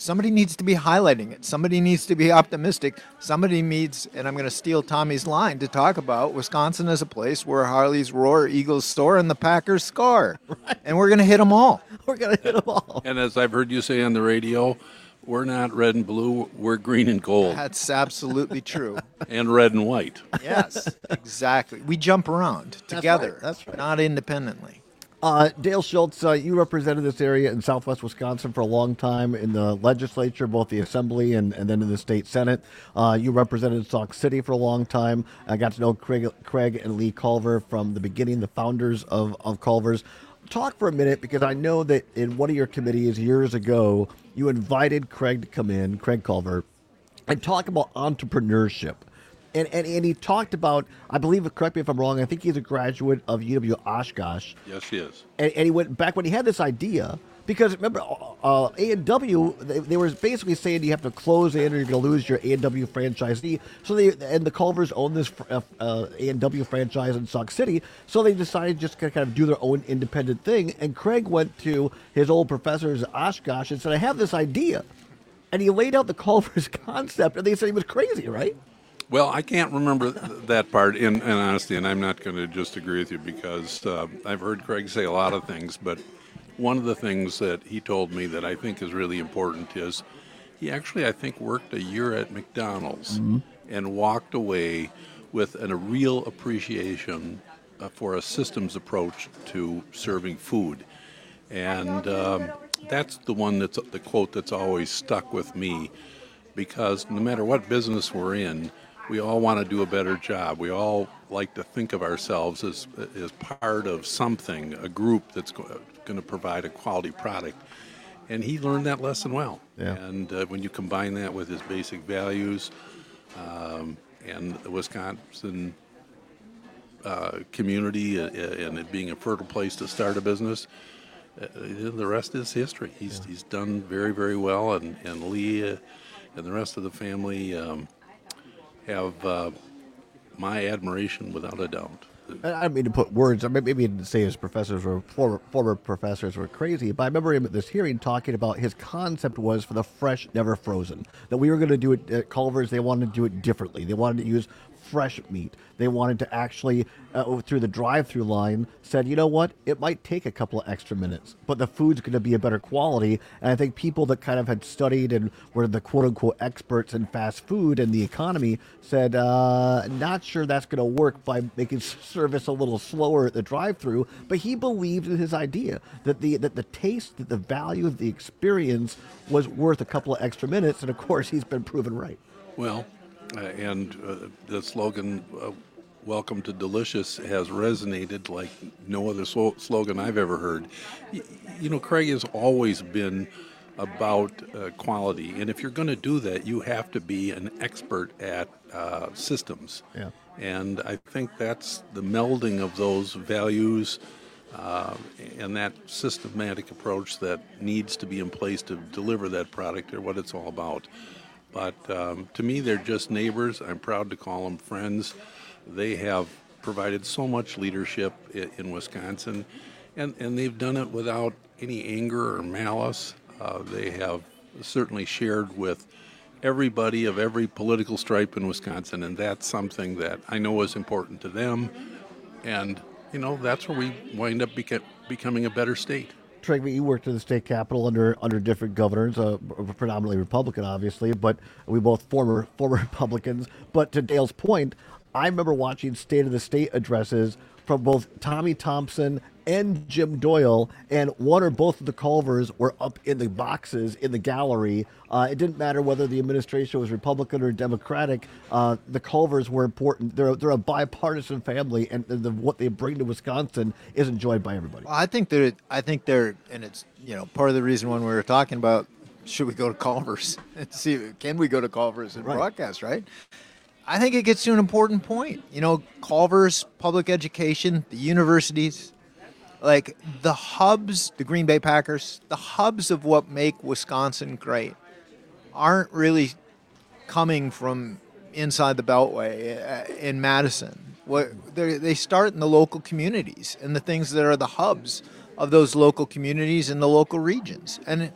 somebody needs to be highlighting it. Somebody needs to be optimistic. Somebody needs, and I'm going to steal Tommy's line, to talk about Wisconsin as a place where Harleys roar, Eagles soar, and the Packers score. Right. And we're going to hit them all. We're going to hit them all. And as I've heard you say on the radio, we're not red and blue, we're green and gold. That's absolutely true. And red and white. Yes, exactly. We jump around together, That's right. That's right. not independently. Uh, Dale Schultz, uh, you represented this area in southwest Wisconsin for a long time in the legislature, both the assembly and, and then in the state senate. Uh, you represented Sauk City for a long time. I got to know Craig, Craig and Lee Culver from the beginning, the founders of, of Culver's. Talk for a minute, because I know that in one of your committees years ago, you invited Craig to come in, Craig Culver, and talk about entrepreneurship. And, and and he talked about, I believe, correct me if I'm wrong, I think he's a graduate of U W Oshkosh. Yes, he is. And, and he went back when he had this idea, because remember, uh, A and W, they, they were basically saying you have to close in or you're going to lose your A and W franchisee. So they, and the Culvers own this uh, A and W franchise in Sauk City, so they decided just to kind of do their own independent thing. And Craig went to his old professors at Oshkosh and said, I have this idea. And he laid out the Culvers concept, and they said he was crazy, right? Well, I can't remember th- that part in, in honesty, and I'm not going to just agree with you, because uh, I've heard Craig say a lot of things, but one of the things that he told me that I think is really important is he actually, I think, worked a year at McDonald's Mm-hmm. and walked away with an, a real appreciation uh, for a systems approach to serving food. And um, that's the one that's the quote that's always stuck with me, because no matter what business we're in, we all want to do a better job. We all like to think of ourselves as as part of something, a group that's go, going to provide a quality product. And he learned that lesson well. Yeah. And uh, when you combine that with his basic values um, and the Wisconsin uh, community uh, and it being a fertile place to start a business, uh, the rest is history. He's yeah. he's done very, very well. And, and Lee uh, and the rest of the family um, have uh, my admiration without a doubt. I don't mean to put words, I maybe didn't say his professors were former, former professors were crazy, but I remember him at this hearing talking about his concept was for the fresh, never frozen. That we were going to do it at Culver's, they wanted to do it differently. They wanted to use fresh meat. They wanted to actually, uh, through the drive-through line, said, you know what, it might take a couple of extra minutes, but the food's going to be a better quality. And I think people that kind of had studied and were the quote-unquote experts in fast food and the economy said, uh, not sure that's going to work by making service a little slower at the drive-through. But he believed in his idea that the that the taste, that the value of the experience was worth a couple of extra minutes. And of course, he's been proven right. Well, uh, and uh, the slogan, uh, Welcome to Delicious, has resonated like no other slo- slogan I've ever heard. Y- you know, Craig has always been about uh, quality, and if you're going to do that, you have to be an expert at uh, systems. Yeah. And I think that's the melding of those values uh, and that systematic approach that needs to be in place to deliver that product, or what it's all about. But um, to me, they're just neighbors. I'm proud to call them friends. They have provided so much leadership in, in Wisconsin, and, and they've done it without any anger or malice. Uh, they have certainly shared with everybody of every political stripe in Wisconsin, and that's something that I know is important to them. And, you know, that's where we wind up beca- becoming a better state. Craig, you worked in the state capitol under under different governors, uh, predominantly Republican, obviously, but we both former former Republicans. But to Dale's point, I remember watching State of the State addresses from both Tommy Thompson and Jim Doyle, and one or both of the Culvers were up in the boxes in the gallery. Uh, it didn't matter whether the administration was Republican or Democratic. Uh, the Culvers were important. They're, they're a bipartisan family, and the, what they bring to Wisconsin is enjoyed by everybody. Well, I think they're, I think they're, and it's, you know, part of the reason when we were talking about should we go to Culver's and see, can we go to Culver's and Right. broadcast, right? I think it gets to an important point. You know, Culver's, public education, the universities, like the hubs, the Green Bay Packers, the hubs of what make Wisconsin great aren't really coming from inside the Beltway uh, in Madison. What they start in the local communities and the things that are the hubs of those local communities and the local regions. And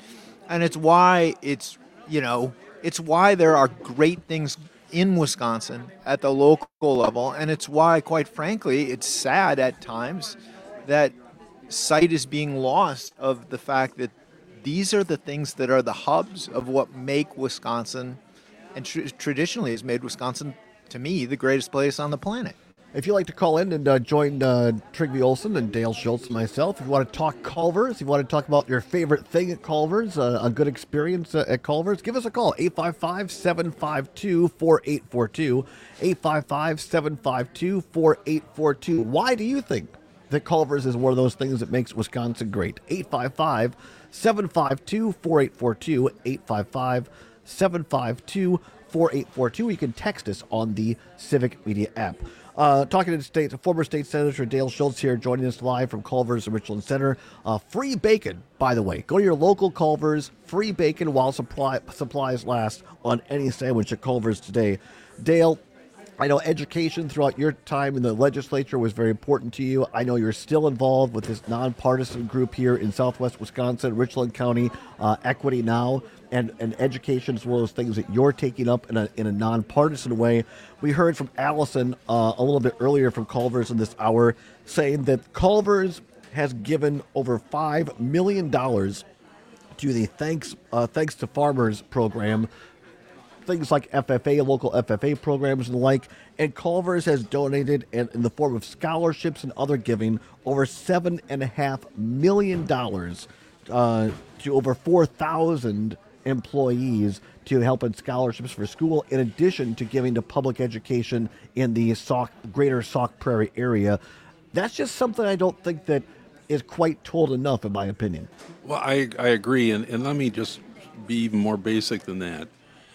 And it's why it's, you know, it's why there are great things in Wisconsin at the local level. And it's why, quite frankly, it's sad at times that sight is being lost of the fact that these are the things that are the hubs of what make Wisconsin, and tr- traditionally has made Wisconsin, to me, the greatest place on the planet. If you'd like to call in and uh, join uh, Trygve Olsen and Dale Schultz and myself, if you want to talk Culver's, if you want to talk about your favorite thing at Culver's, uh, a good experience uh, at Culver's, give us a call, eight five five, seven five two, four eight four two, eight five five, seven five two, four eight four two. Why do you think that Culver's is one of those things that makes Wisconsin great? eight five five, seven five two, four eight four two, eight five five, seven five two, four eight four two. You can text us on the Civic Media app. Uh, talking to state, former state senator Dale Schultz here, joining us live from Culver's Richland Center. Uh, free bacon, by the way. Go to your local Culver's. Free bacon while supply, supplies last on any sandwich at Culver's today. Dale, I know education throughout your time in the legislature was very important to you. I know you're still involved with this nonpartisan group here in Southwest Wisconsin, Richland County, uh, Equity Now, and, and education is one of those things that you're taking up in a in a nonpartisan way. We heard from Allison uh, a little bit earlier from Culver's in this hour saying that Culver's has given over five million dollars to the Thanks uh, Thanks to Farmers program. Things like F F A, local F F A programs and the like, and Culver's has donated in, in the form of scholarships and other giving over seven and a half million dollars uh, to over four thousand employees to help in scholarships for school, in addition to giving to public education in the Sauk, greater Sauk Prairie area. That's just something I don't think that is quite told enough, in my opinion. Well, I, I agree, and, and let me just be even more basic than that.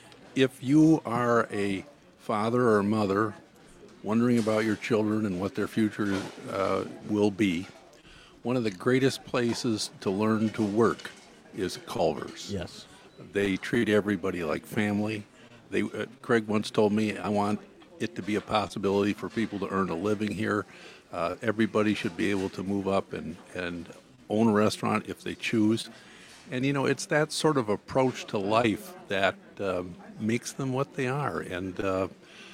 If you are a father or a mother wondering about your children and what their future uh, will be, one of the greatest places to learn to work is Culver's. Yes. They treat everybody like family. They, uh, Craig once told me, I want it to be a possibility for people to earn a living here. Uh, everybody should be able to move up and, and own a restaurant if they choose. And, you know, it's that sort of approach to life that um, makes them what they are. And uh,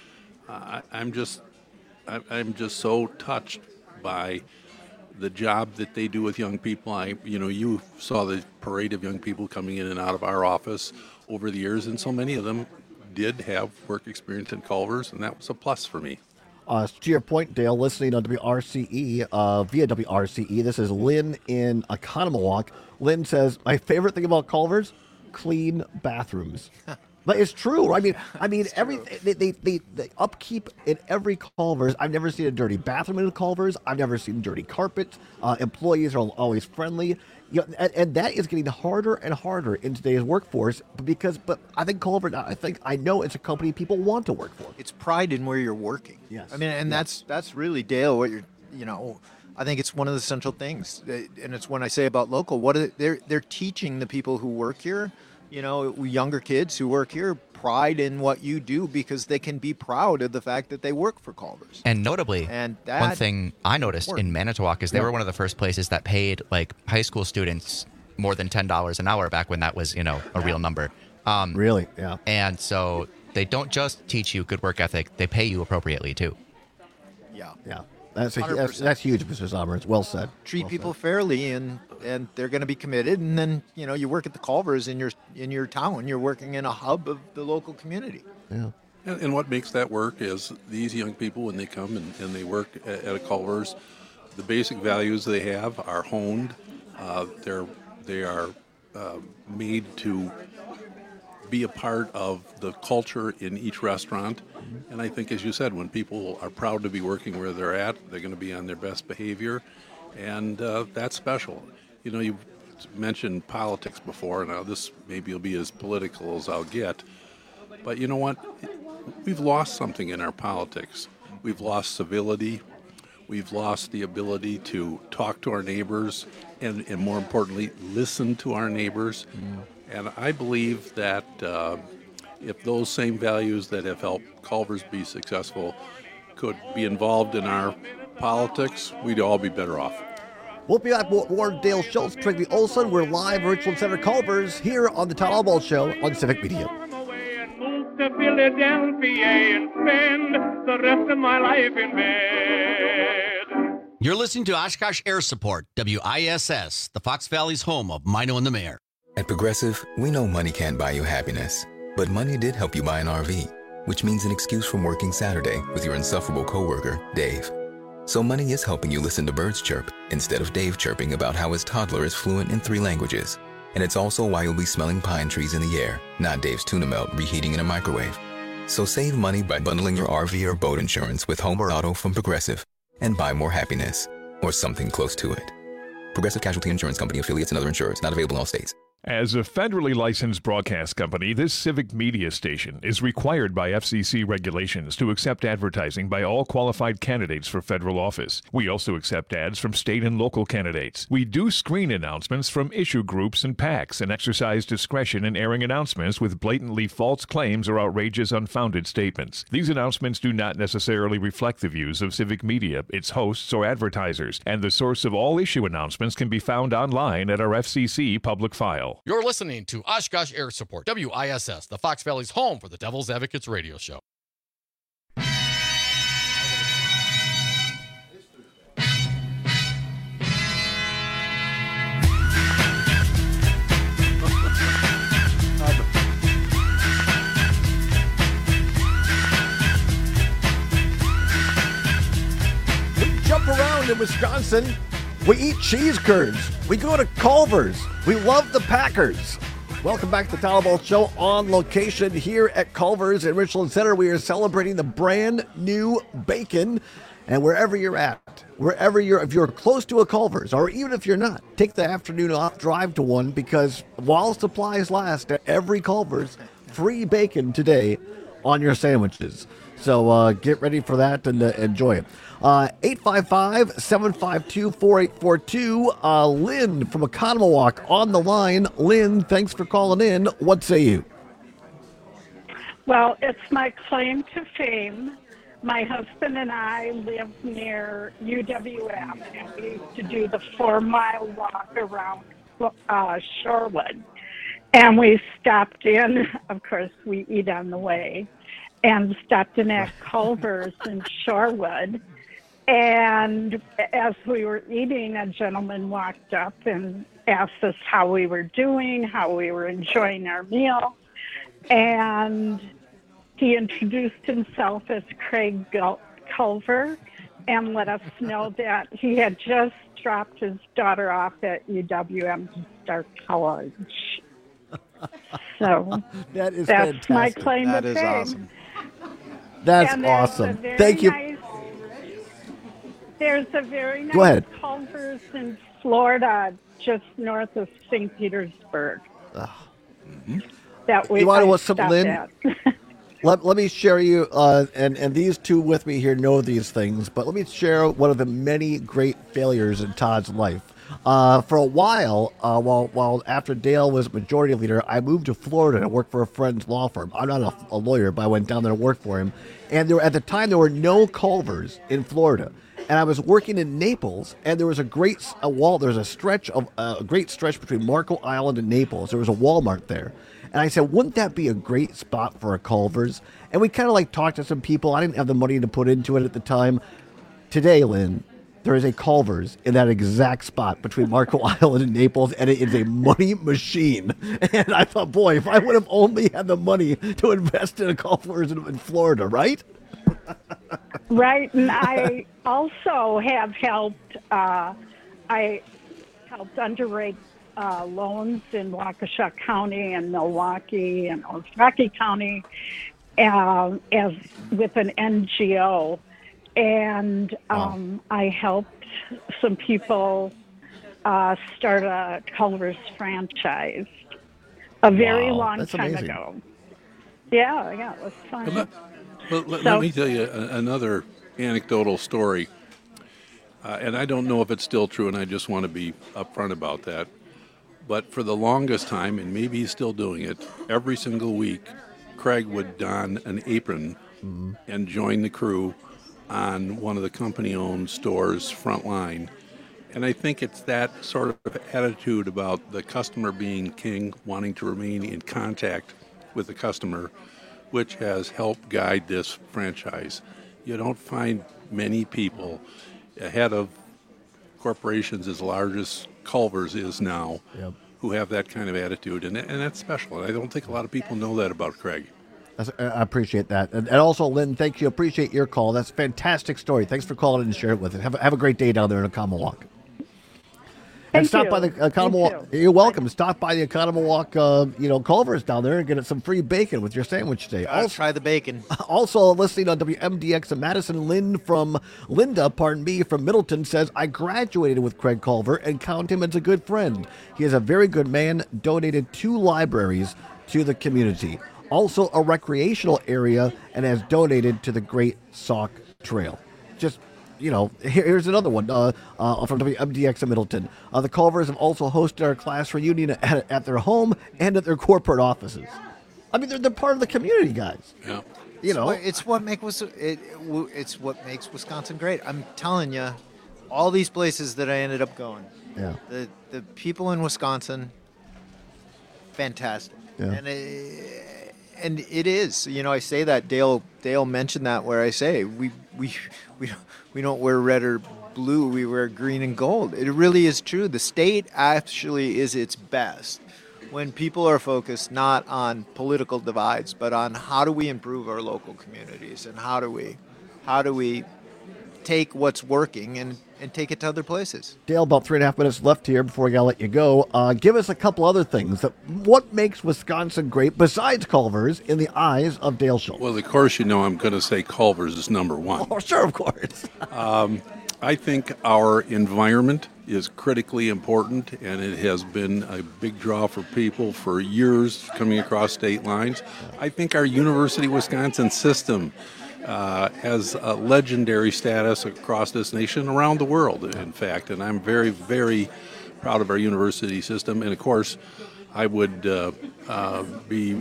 I, I'm just I, I'm just so touched by the job that they do with young people. I, you know, you saw the parade of young people coming in and out of our office over the years, and so many of them did have work experience in Culver's, and that was a plus for me. Uh, to your point, Dale, listening on W R C E, uh, via W R C E, this is Lynn in Oconomowoc. Lynn says, my favorite thing about Culver's, clean bathrooms. But it's true. I mean, I mean, every they, they, they, they upkeep in every Culver's. I've never seen a dirty bathroom in Culver's. I've never seen dirty carpets. Uh, employees are always friendly. You know, and, and that is getting harder and harder in today's workforce because, but I think Culver, I think, I know it's a company people want to work for. It's pride in where you're working. Yes. I mean, and yes. that's that's really, Dale, what you're, you know, I think it's one of the central things. And it's when I say about local, what are, they're they're teaching the people who work here, you know, younger kids who work here, pride in what you do because they can be proud of the fact that they work for Culver's. And notably, and that one thing I noticed worked. in Manitowoc is they yeah. were one of the first places that paid like high school students more than ten dollars an hour back when that was, you know, a yeah. real number. Um, really? Yeah. And so they don't just teach you good work ethic, they pay you appropriately too. Yeah. Yeah. That's, a, that's that's huge, Mister Sommer. It's well said. Treat well people said. fairly, and and they're going to be committed. And then you know you work at the Culver's in your in your town. You're working in a hub of the local community. Yeah. And, and what makes that work is these young people, when they come and, and they work at, at a Culver's, the basic values they have are honed. Uh, they're they are uh, made to be a part of the culture in each restaurant. And I think, as you said, when people are proud to be working where they're at, they're going to be on their best behavior, and uh, that's special. You know, you mentioned politics before. Now, this maybe will be as political as I'll get, but you know what? We've lost something in our politics. We've lost civility. We've lost the ability to talk to our neighbors and, and more importantly, listen to our neighbors. Mm. And I believe that uh, if those same values that have helped Culver's be successful could be involved in our politics, we'd all be better off. We'll be back with more Dale Schultz, Trinity Olson. We're live at Richland Center Culver's here on the Todd Albaugh Show on Civic Media. Move to Philadelphia and spend the rest of my life in bed. You're listening to Oshkosh Air Support, W I S S, the Fox Valley's home of Mino and the Mayor. At Progressive, we know money can't buy you happiness, but money did help you buy an R V, which means an excuse from working Saturday with your insufferable coworker, Dave. So money is helping you listen to birds chirp instead of Dave chirping about how his toddler is fluent in three languages. And it's also why you'll be smelling pine trees in the air, not Dave's tuna melt reheating in a microwave. So save money by bundling your R V or boat insurance with home or auto from Progressive and buy more happiness, or something close to it. Progressive Casualty Insurance Company, affiliates, and other insurers. Not available in all states. As a federally licensed broadcast company, this civic media station is required by F C C regulations to accept advertising by all qualified candidates for federal office. We also accept ads from state and local candidates. We do screen announcements from issue groups and PACs and exercise discretion in airing announcements with blatantly false claims or outrageous, unfounded statements. These announcements do not necessarily reflect the views of civic media, its hosts, or advertisers, and the source of all issue announcements can be found online at our F C C public file. You're listening to Oshkosh Air Support, W I S S, the Fox Valley's home for the Devil's Advocates radio show. We jump around in Wisconsin. We eat cheese curds. We go to Culver's. We love the Packers. Welcome back to the Todd Albaugh Show on location here at Culver's in Richland Center. We are celebrating the brand new bacon. And wherever you're at, wherever you're, if you're close to a Culver's, or even if you're not, take the afternoon off, drive to one, because while supplies last at every Culver's, free bacon today on your sandwiches. So uh, get ready for that and uh, enjoy it. Uh, eight five five, seven five two, four eight four two. Uh, Lynn from Economowalk on the line. Lynn, thanks for calling in. What say you? Well, it's my claim to fame. My husband and I live near U W M, and we used to do the four-mile walk around uh, Shorewood. And we stopped in, of course, we eat on the way, and stopped in at Culver's in Shorewood. And as we were eating, a gentleman walked up and asked us how we were doing, how we were enjoying our meal. And he introduced himself as Craig Culver and let us know that he had just dropped his daughter off at U W M to start college. So that is that's fantastic. my claim That to is fame. awesome. That's And there's a awesome. very Thank you. nice- there's a very nice Go ahead. Culver's in Florida, just north of Saint Petersburg. That we You wanna know I what's something, stopped Lynn? at. Let, let me share you, uh, and, and these two with me here know these things, but let me share one of the many great failures in Todd's life. Uh, for a while, uh, while while after Dale was majority leader, I moved to Florida to work for a friend's law firm. I'm not a, a lawyer, but I went down there to work for him. And there, at the time, there were no Culvers in Florida. And I was working in Naples, and there was a great a wall. There was a stretch of uh, a great stretch between Marco Island and Naples. There was a Walmart there, and I said, "Wouldn't that be a great spot for a Culver's?" And we kind of like talked to some people. I didn't have the money to put into it at the time. Today, Lynn, there is a Culver's in that exact spot between Marco Island and Naples, and it is a money machine. And I thought, boy, if I would have only had the money to invest in a Culver's in, in Florida, right? Right, and I also have helped. Uh, I helped underwrite uh, loans in Waukesha County and Milwaukee and Ozaukee County, uh, as with an N G O, and um, I helped some people uh, start a Culver's franchise a very Wow, long that's time amazing. ago. Yeah, yeah, it was fun. Let, let, let, So- let me tell you a, another anecdotal story. Uh, and I don't know if it's still true, and I just want to be upfront about that. But for the longest time, and maybe he's still doing it, every single week, Craig would don an apron and join the crew on one of the company-owned stores' front line. And I think it's that sort of attitude about the customer being king, wanting to remain in contact with the customer, which has helped guide this franchise. You don't find many people ahead of corporations as large as Culver's is now Yep. who have that kind of attitude, and, and that's special. And I don't think a lot of people know that about Craig. That's, I appreciate that. And, and also, Lynn, thank you. Appreciate your call. That's a fantastic story. Thanks for calling and sharing it with us. Have, a- have a great day down there in Economowalk. And Thank stop you. by the Thank Economowalk. you. You're welcome. Stop by the Economowalk, uh, you know, Culver's down there and get some free bacon with your sandwich today. I'll try the bacon. Also listening on W M D X in Madison, Lynn from Linda, pardon me, from Middleton says, I graduated with Craig Culver and count him as a good friend. He is a very good man, donated two libraries to the community, also a recreational area, and has donated to the Great Sauk Trail. Just, you know, here, here's another one uh, uh, from W M D X in Middleton. Uh, the Culvers have also hosted our class reunion at, at their home and at their corporate offices. I mean, they're, they're part of the community, guys. Yeah. You know, it's what make was it, it's what makes Wisconsin great. I'm telling you, all these places that I ended up going. Yeah. The the people in Wisconsin, fantastic. Yeah. And it, and it is. You know, I say that Dale Dale mentioned that where I say we we we we don't wear red or blue. We wear green and gold. It really is true. The state actually is its best when people are focused not on political divides, but on how do we improve our local communities and how do we, how do we take what's working and, and take it to other places. Dale, about three and a half minutes left here before we gotta let you go. Uh, give us a couple other things. That, what makes Wisconsin great besides Culver's in the eyes of Dale Schultz? Well, of course, you know I'm going to say Culver's is number one. Oh, sure, of course. um, I think our environment is critically important, and it has been a big draw for people for years coming across state lines. I think our University of Wisconsin system uh, has a legendary status across this nation, around the world, in fact, and I'm very, very proud of our university system. And of course, I would uh, uh, be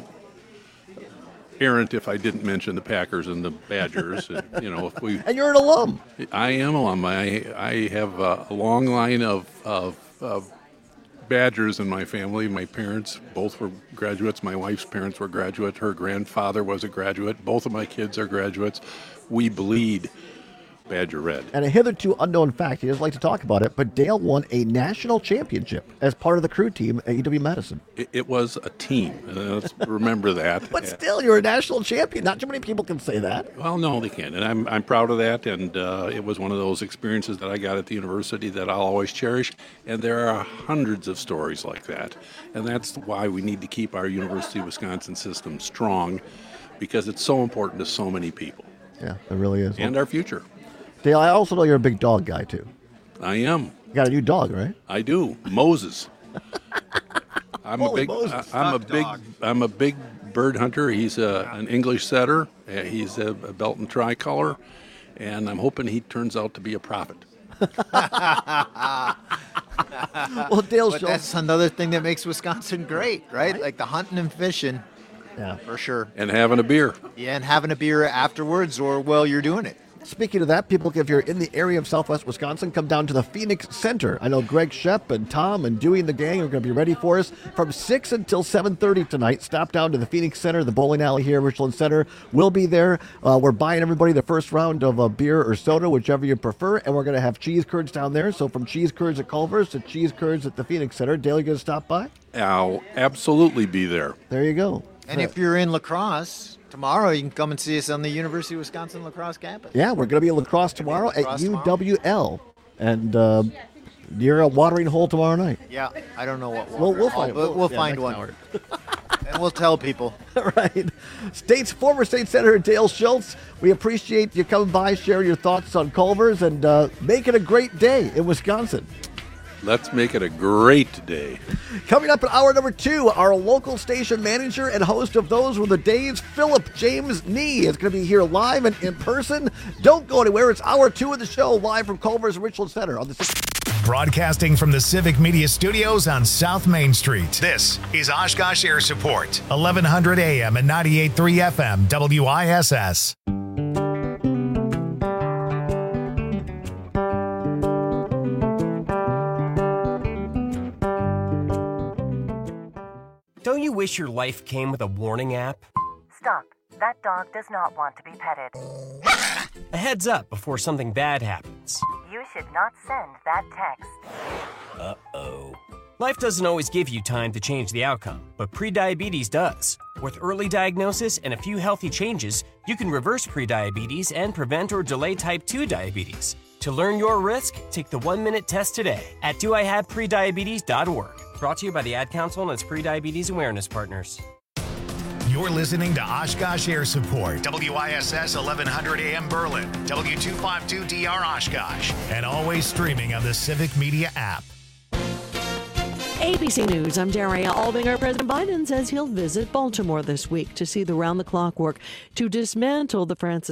errant if I didn't mention the Packers and the Badgers. and, you know, if we and you're an alum. I am alum. I I have a long line of, of of Badgers in my family. My parents both were graduates. My wife's parents were graduates. Her grandfather was a graduate. Both of my kids are graduates. We bleed Badger Red. And a hitherto unknown fact, he doesn't like to talk about it, but Dale won a national championship as part of the crew team at U W Madison. It, it was a team. Uh, let's remember that. But still, you're a national champion. Not too many people can say that. Well, no, they can't, and I'm I'm proud of that. And uh, it was one of those experiences that I got at the university that I'll always cherish. And there are hundreds of stories like that, and that's why we need to keep our University of Wisconsin system strong, because it's so important to so many people. Yeah, it really is. And our future. Dale, I also know you're a big dog guy too. I am. You got a new dog, right? I do. Moses. I'm Holy a big. Moses. I, I'm a Duck big. dog. I'm a big bird hunter. He's a, an English setter. Uh, He's a, a Belton tricolor, and I'm hoping he turns out to be a prophet. Well, Dale, but that's another thing that makes Wisconsin great, right? Like the hunting and fishing. Yeah, for sure. And having a beer. Yeah, and having a beer afterwards, or while you're doing it. Speaking of that, people, if you're in the area of Southwest Wisconsin, come down to the Phoenix Center. I know Greg Shep and Tom and Dewey and the gang are going to be ready for us from six until seven thirty tonight. Stop down to the Phoenix Center, the bowling alley here, Richland Center. We'll be there. Uh, we're buying everybody the first round of uh, beer or soda, whichever you prefer, and we're going to have cheese curds down there. So from cheese curds at Culver's to cheese curds at the Phoenix Center. Dale, you going to stop by? I'll absolutely be there. There you go. And if you're in La Crosse, tomorrow you can come and see us on the University of Wisconsin La Crosse campus. Yeah, we're going to be in La Crosse tomorrow La Crosse at U W L. And uh, near a watering hole tomorrow night. Yeah, I don't know what. We'll, we'll find, We'll, we'll yeah, find next one. hour. And we'll tell people. Right. State's former state senator Dale Schultz, we appreciate you coming by, sharing your thoughts on Culver's, and uh, make it a great day in Wisconsin. Let's make it a great day. Coming up in hour number two, our local station manager and host of Those Were the Days, Philip James Nee, is going to be here live and in person. Don't go anywhere. It's hour two of the show, live from Culver's Richland Center on the Broadcasting from the Civic Media Studios on South Main Street. This is Oshkosh Air Support, eleven hundred A M and ninety-eight point three F M, W I S S. Don't you wish your life came with a warning app? Stop. That dog does not want to be petted. A heads up before something bad happens. You should not send that text. Uh-oh. Life doesn't always give you time to change the outcome, but prediabetes does. With early diagnosis and a few healthy changes, you can reverse prediabetes and prevent or delay type two diabetes. To learn your risk, take the one-minute test today at do I have prediabetes dot org. Brought to you by the Ad Council and its prediabetes awareness partners. You're listening to Oshkosh Air Support, W I S S eleven hundred A M Berlin, W two fifty-two D R Oshkosh, and always streaming on the Civic Media app. A B C News, I'm Daria Albinger. President Biden says he'll visit Baltimore this week to see the round-the-clock work to dismantle the Francis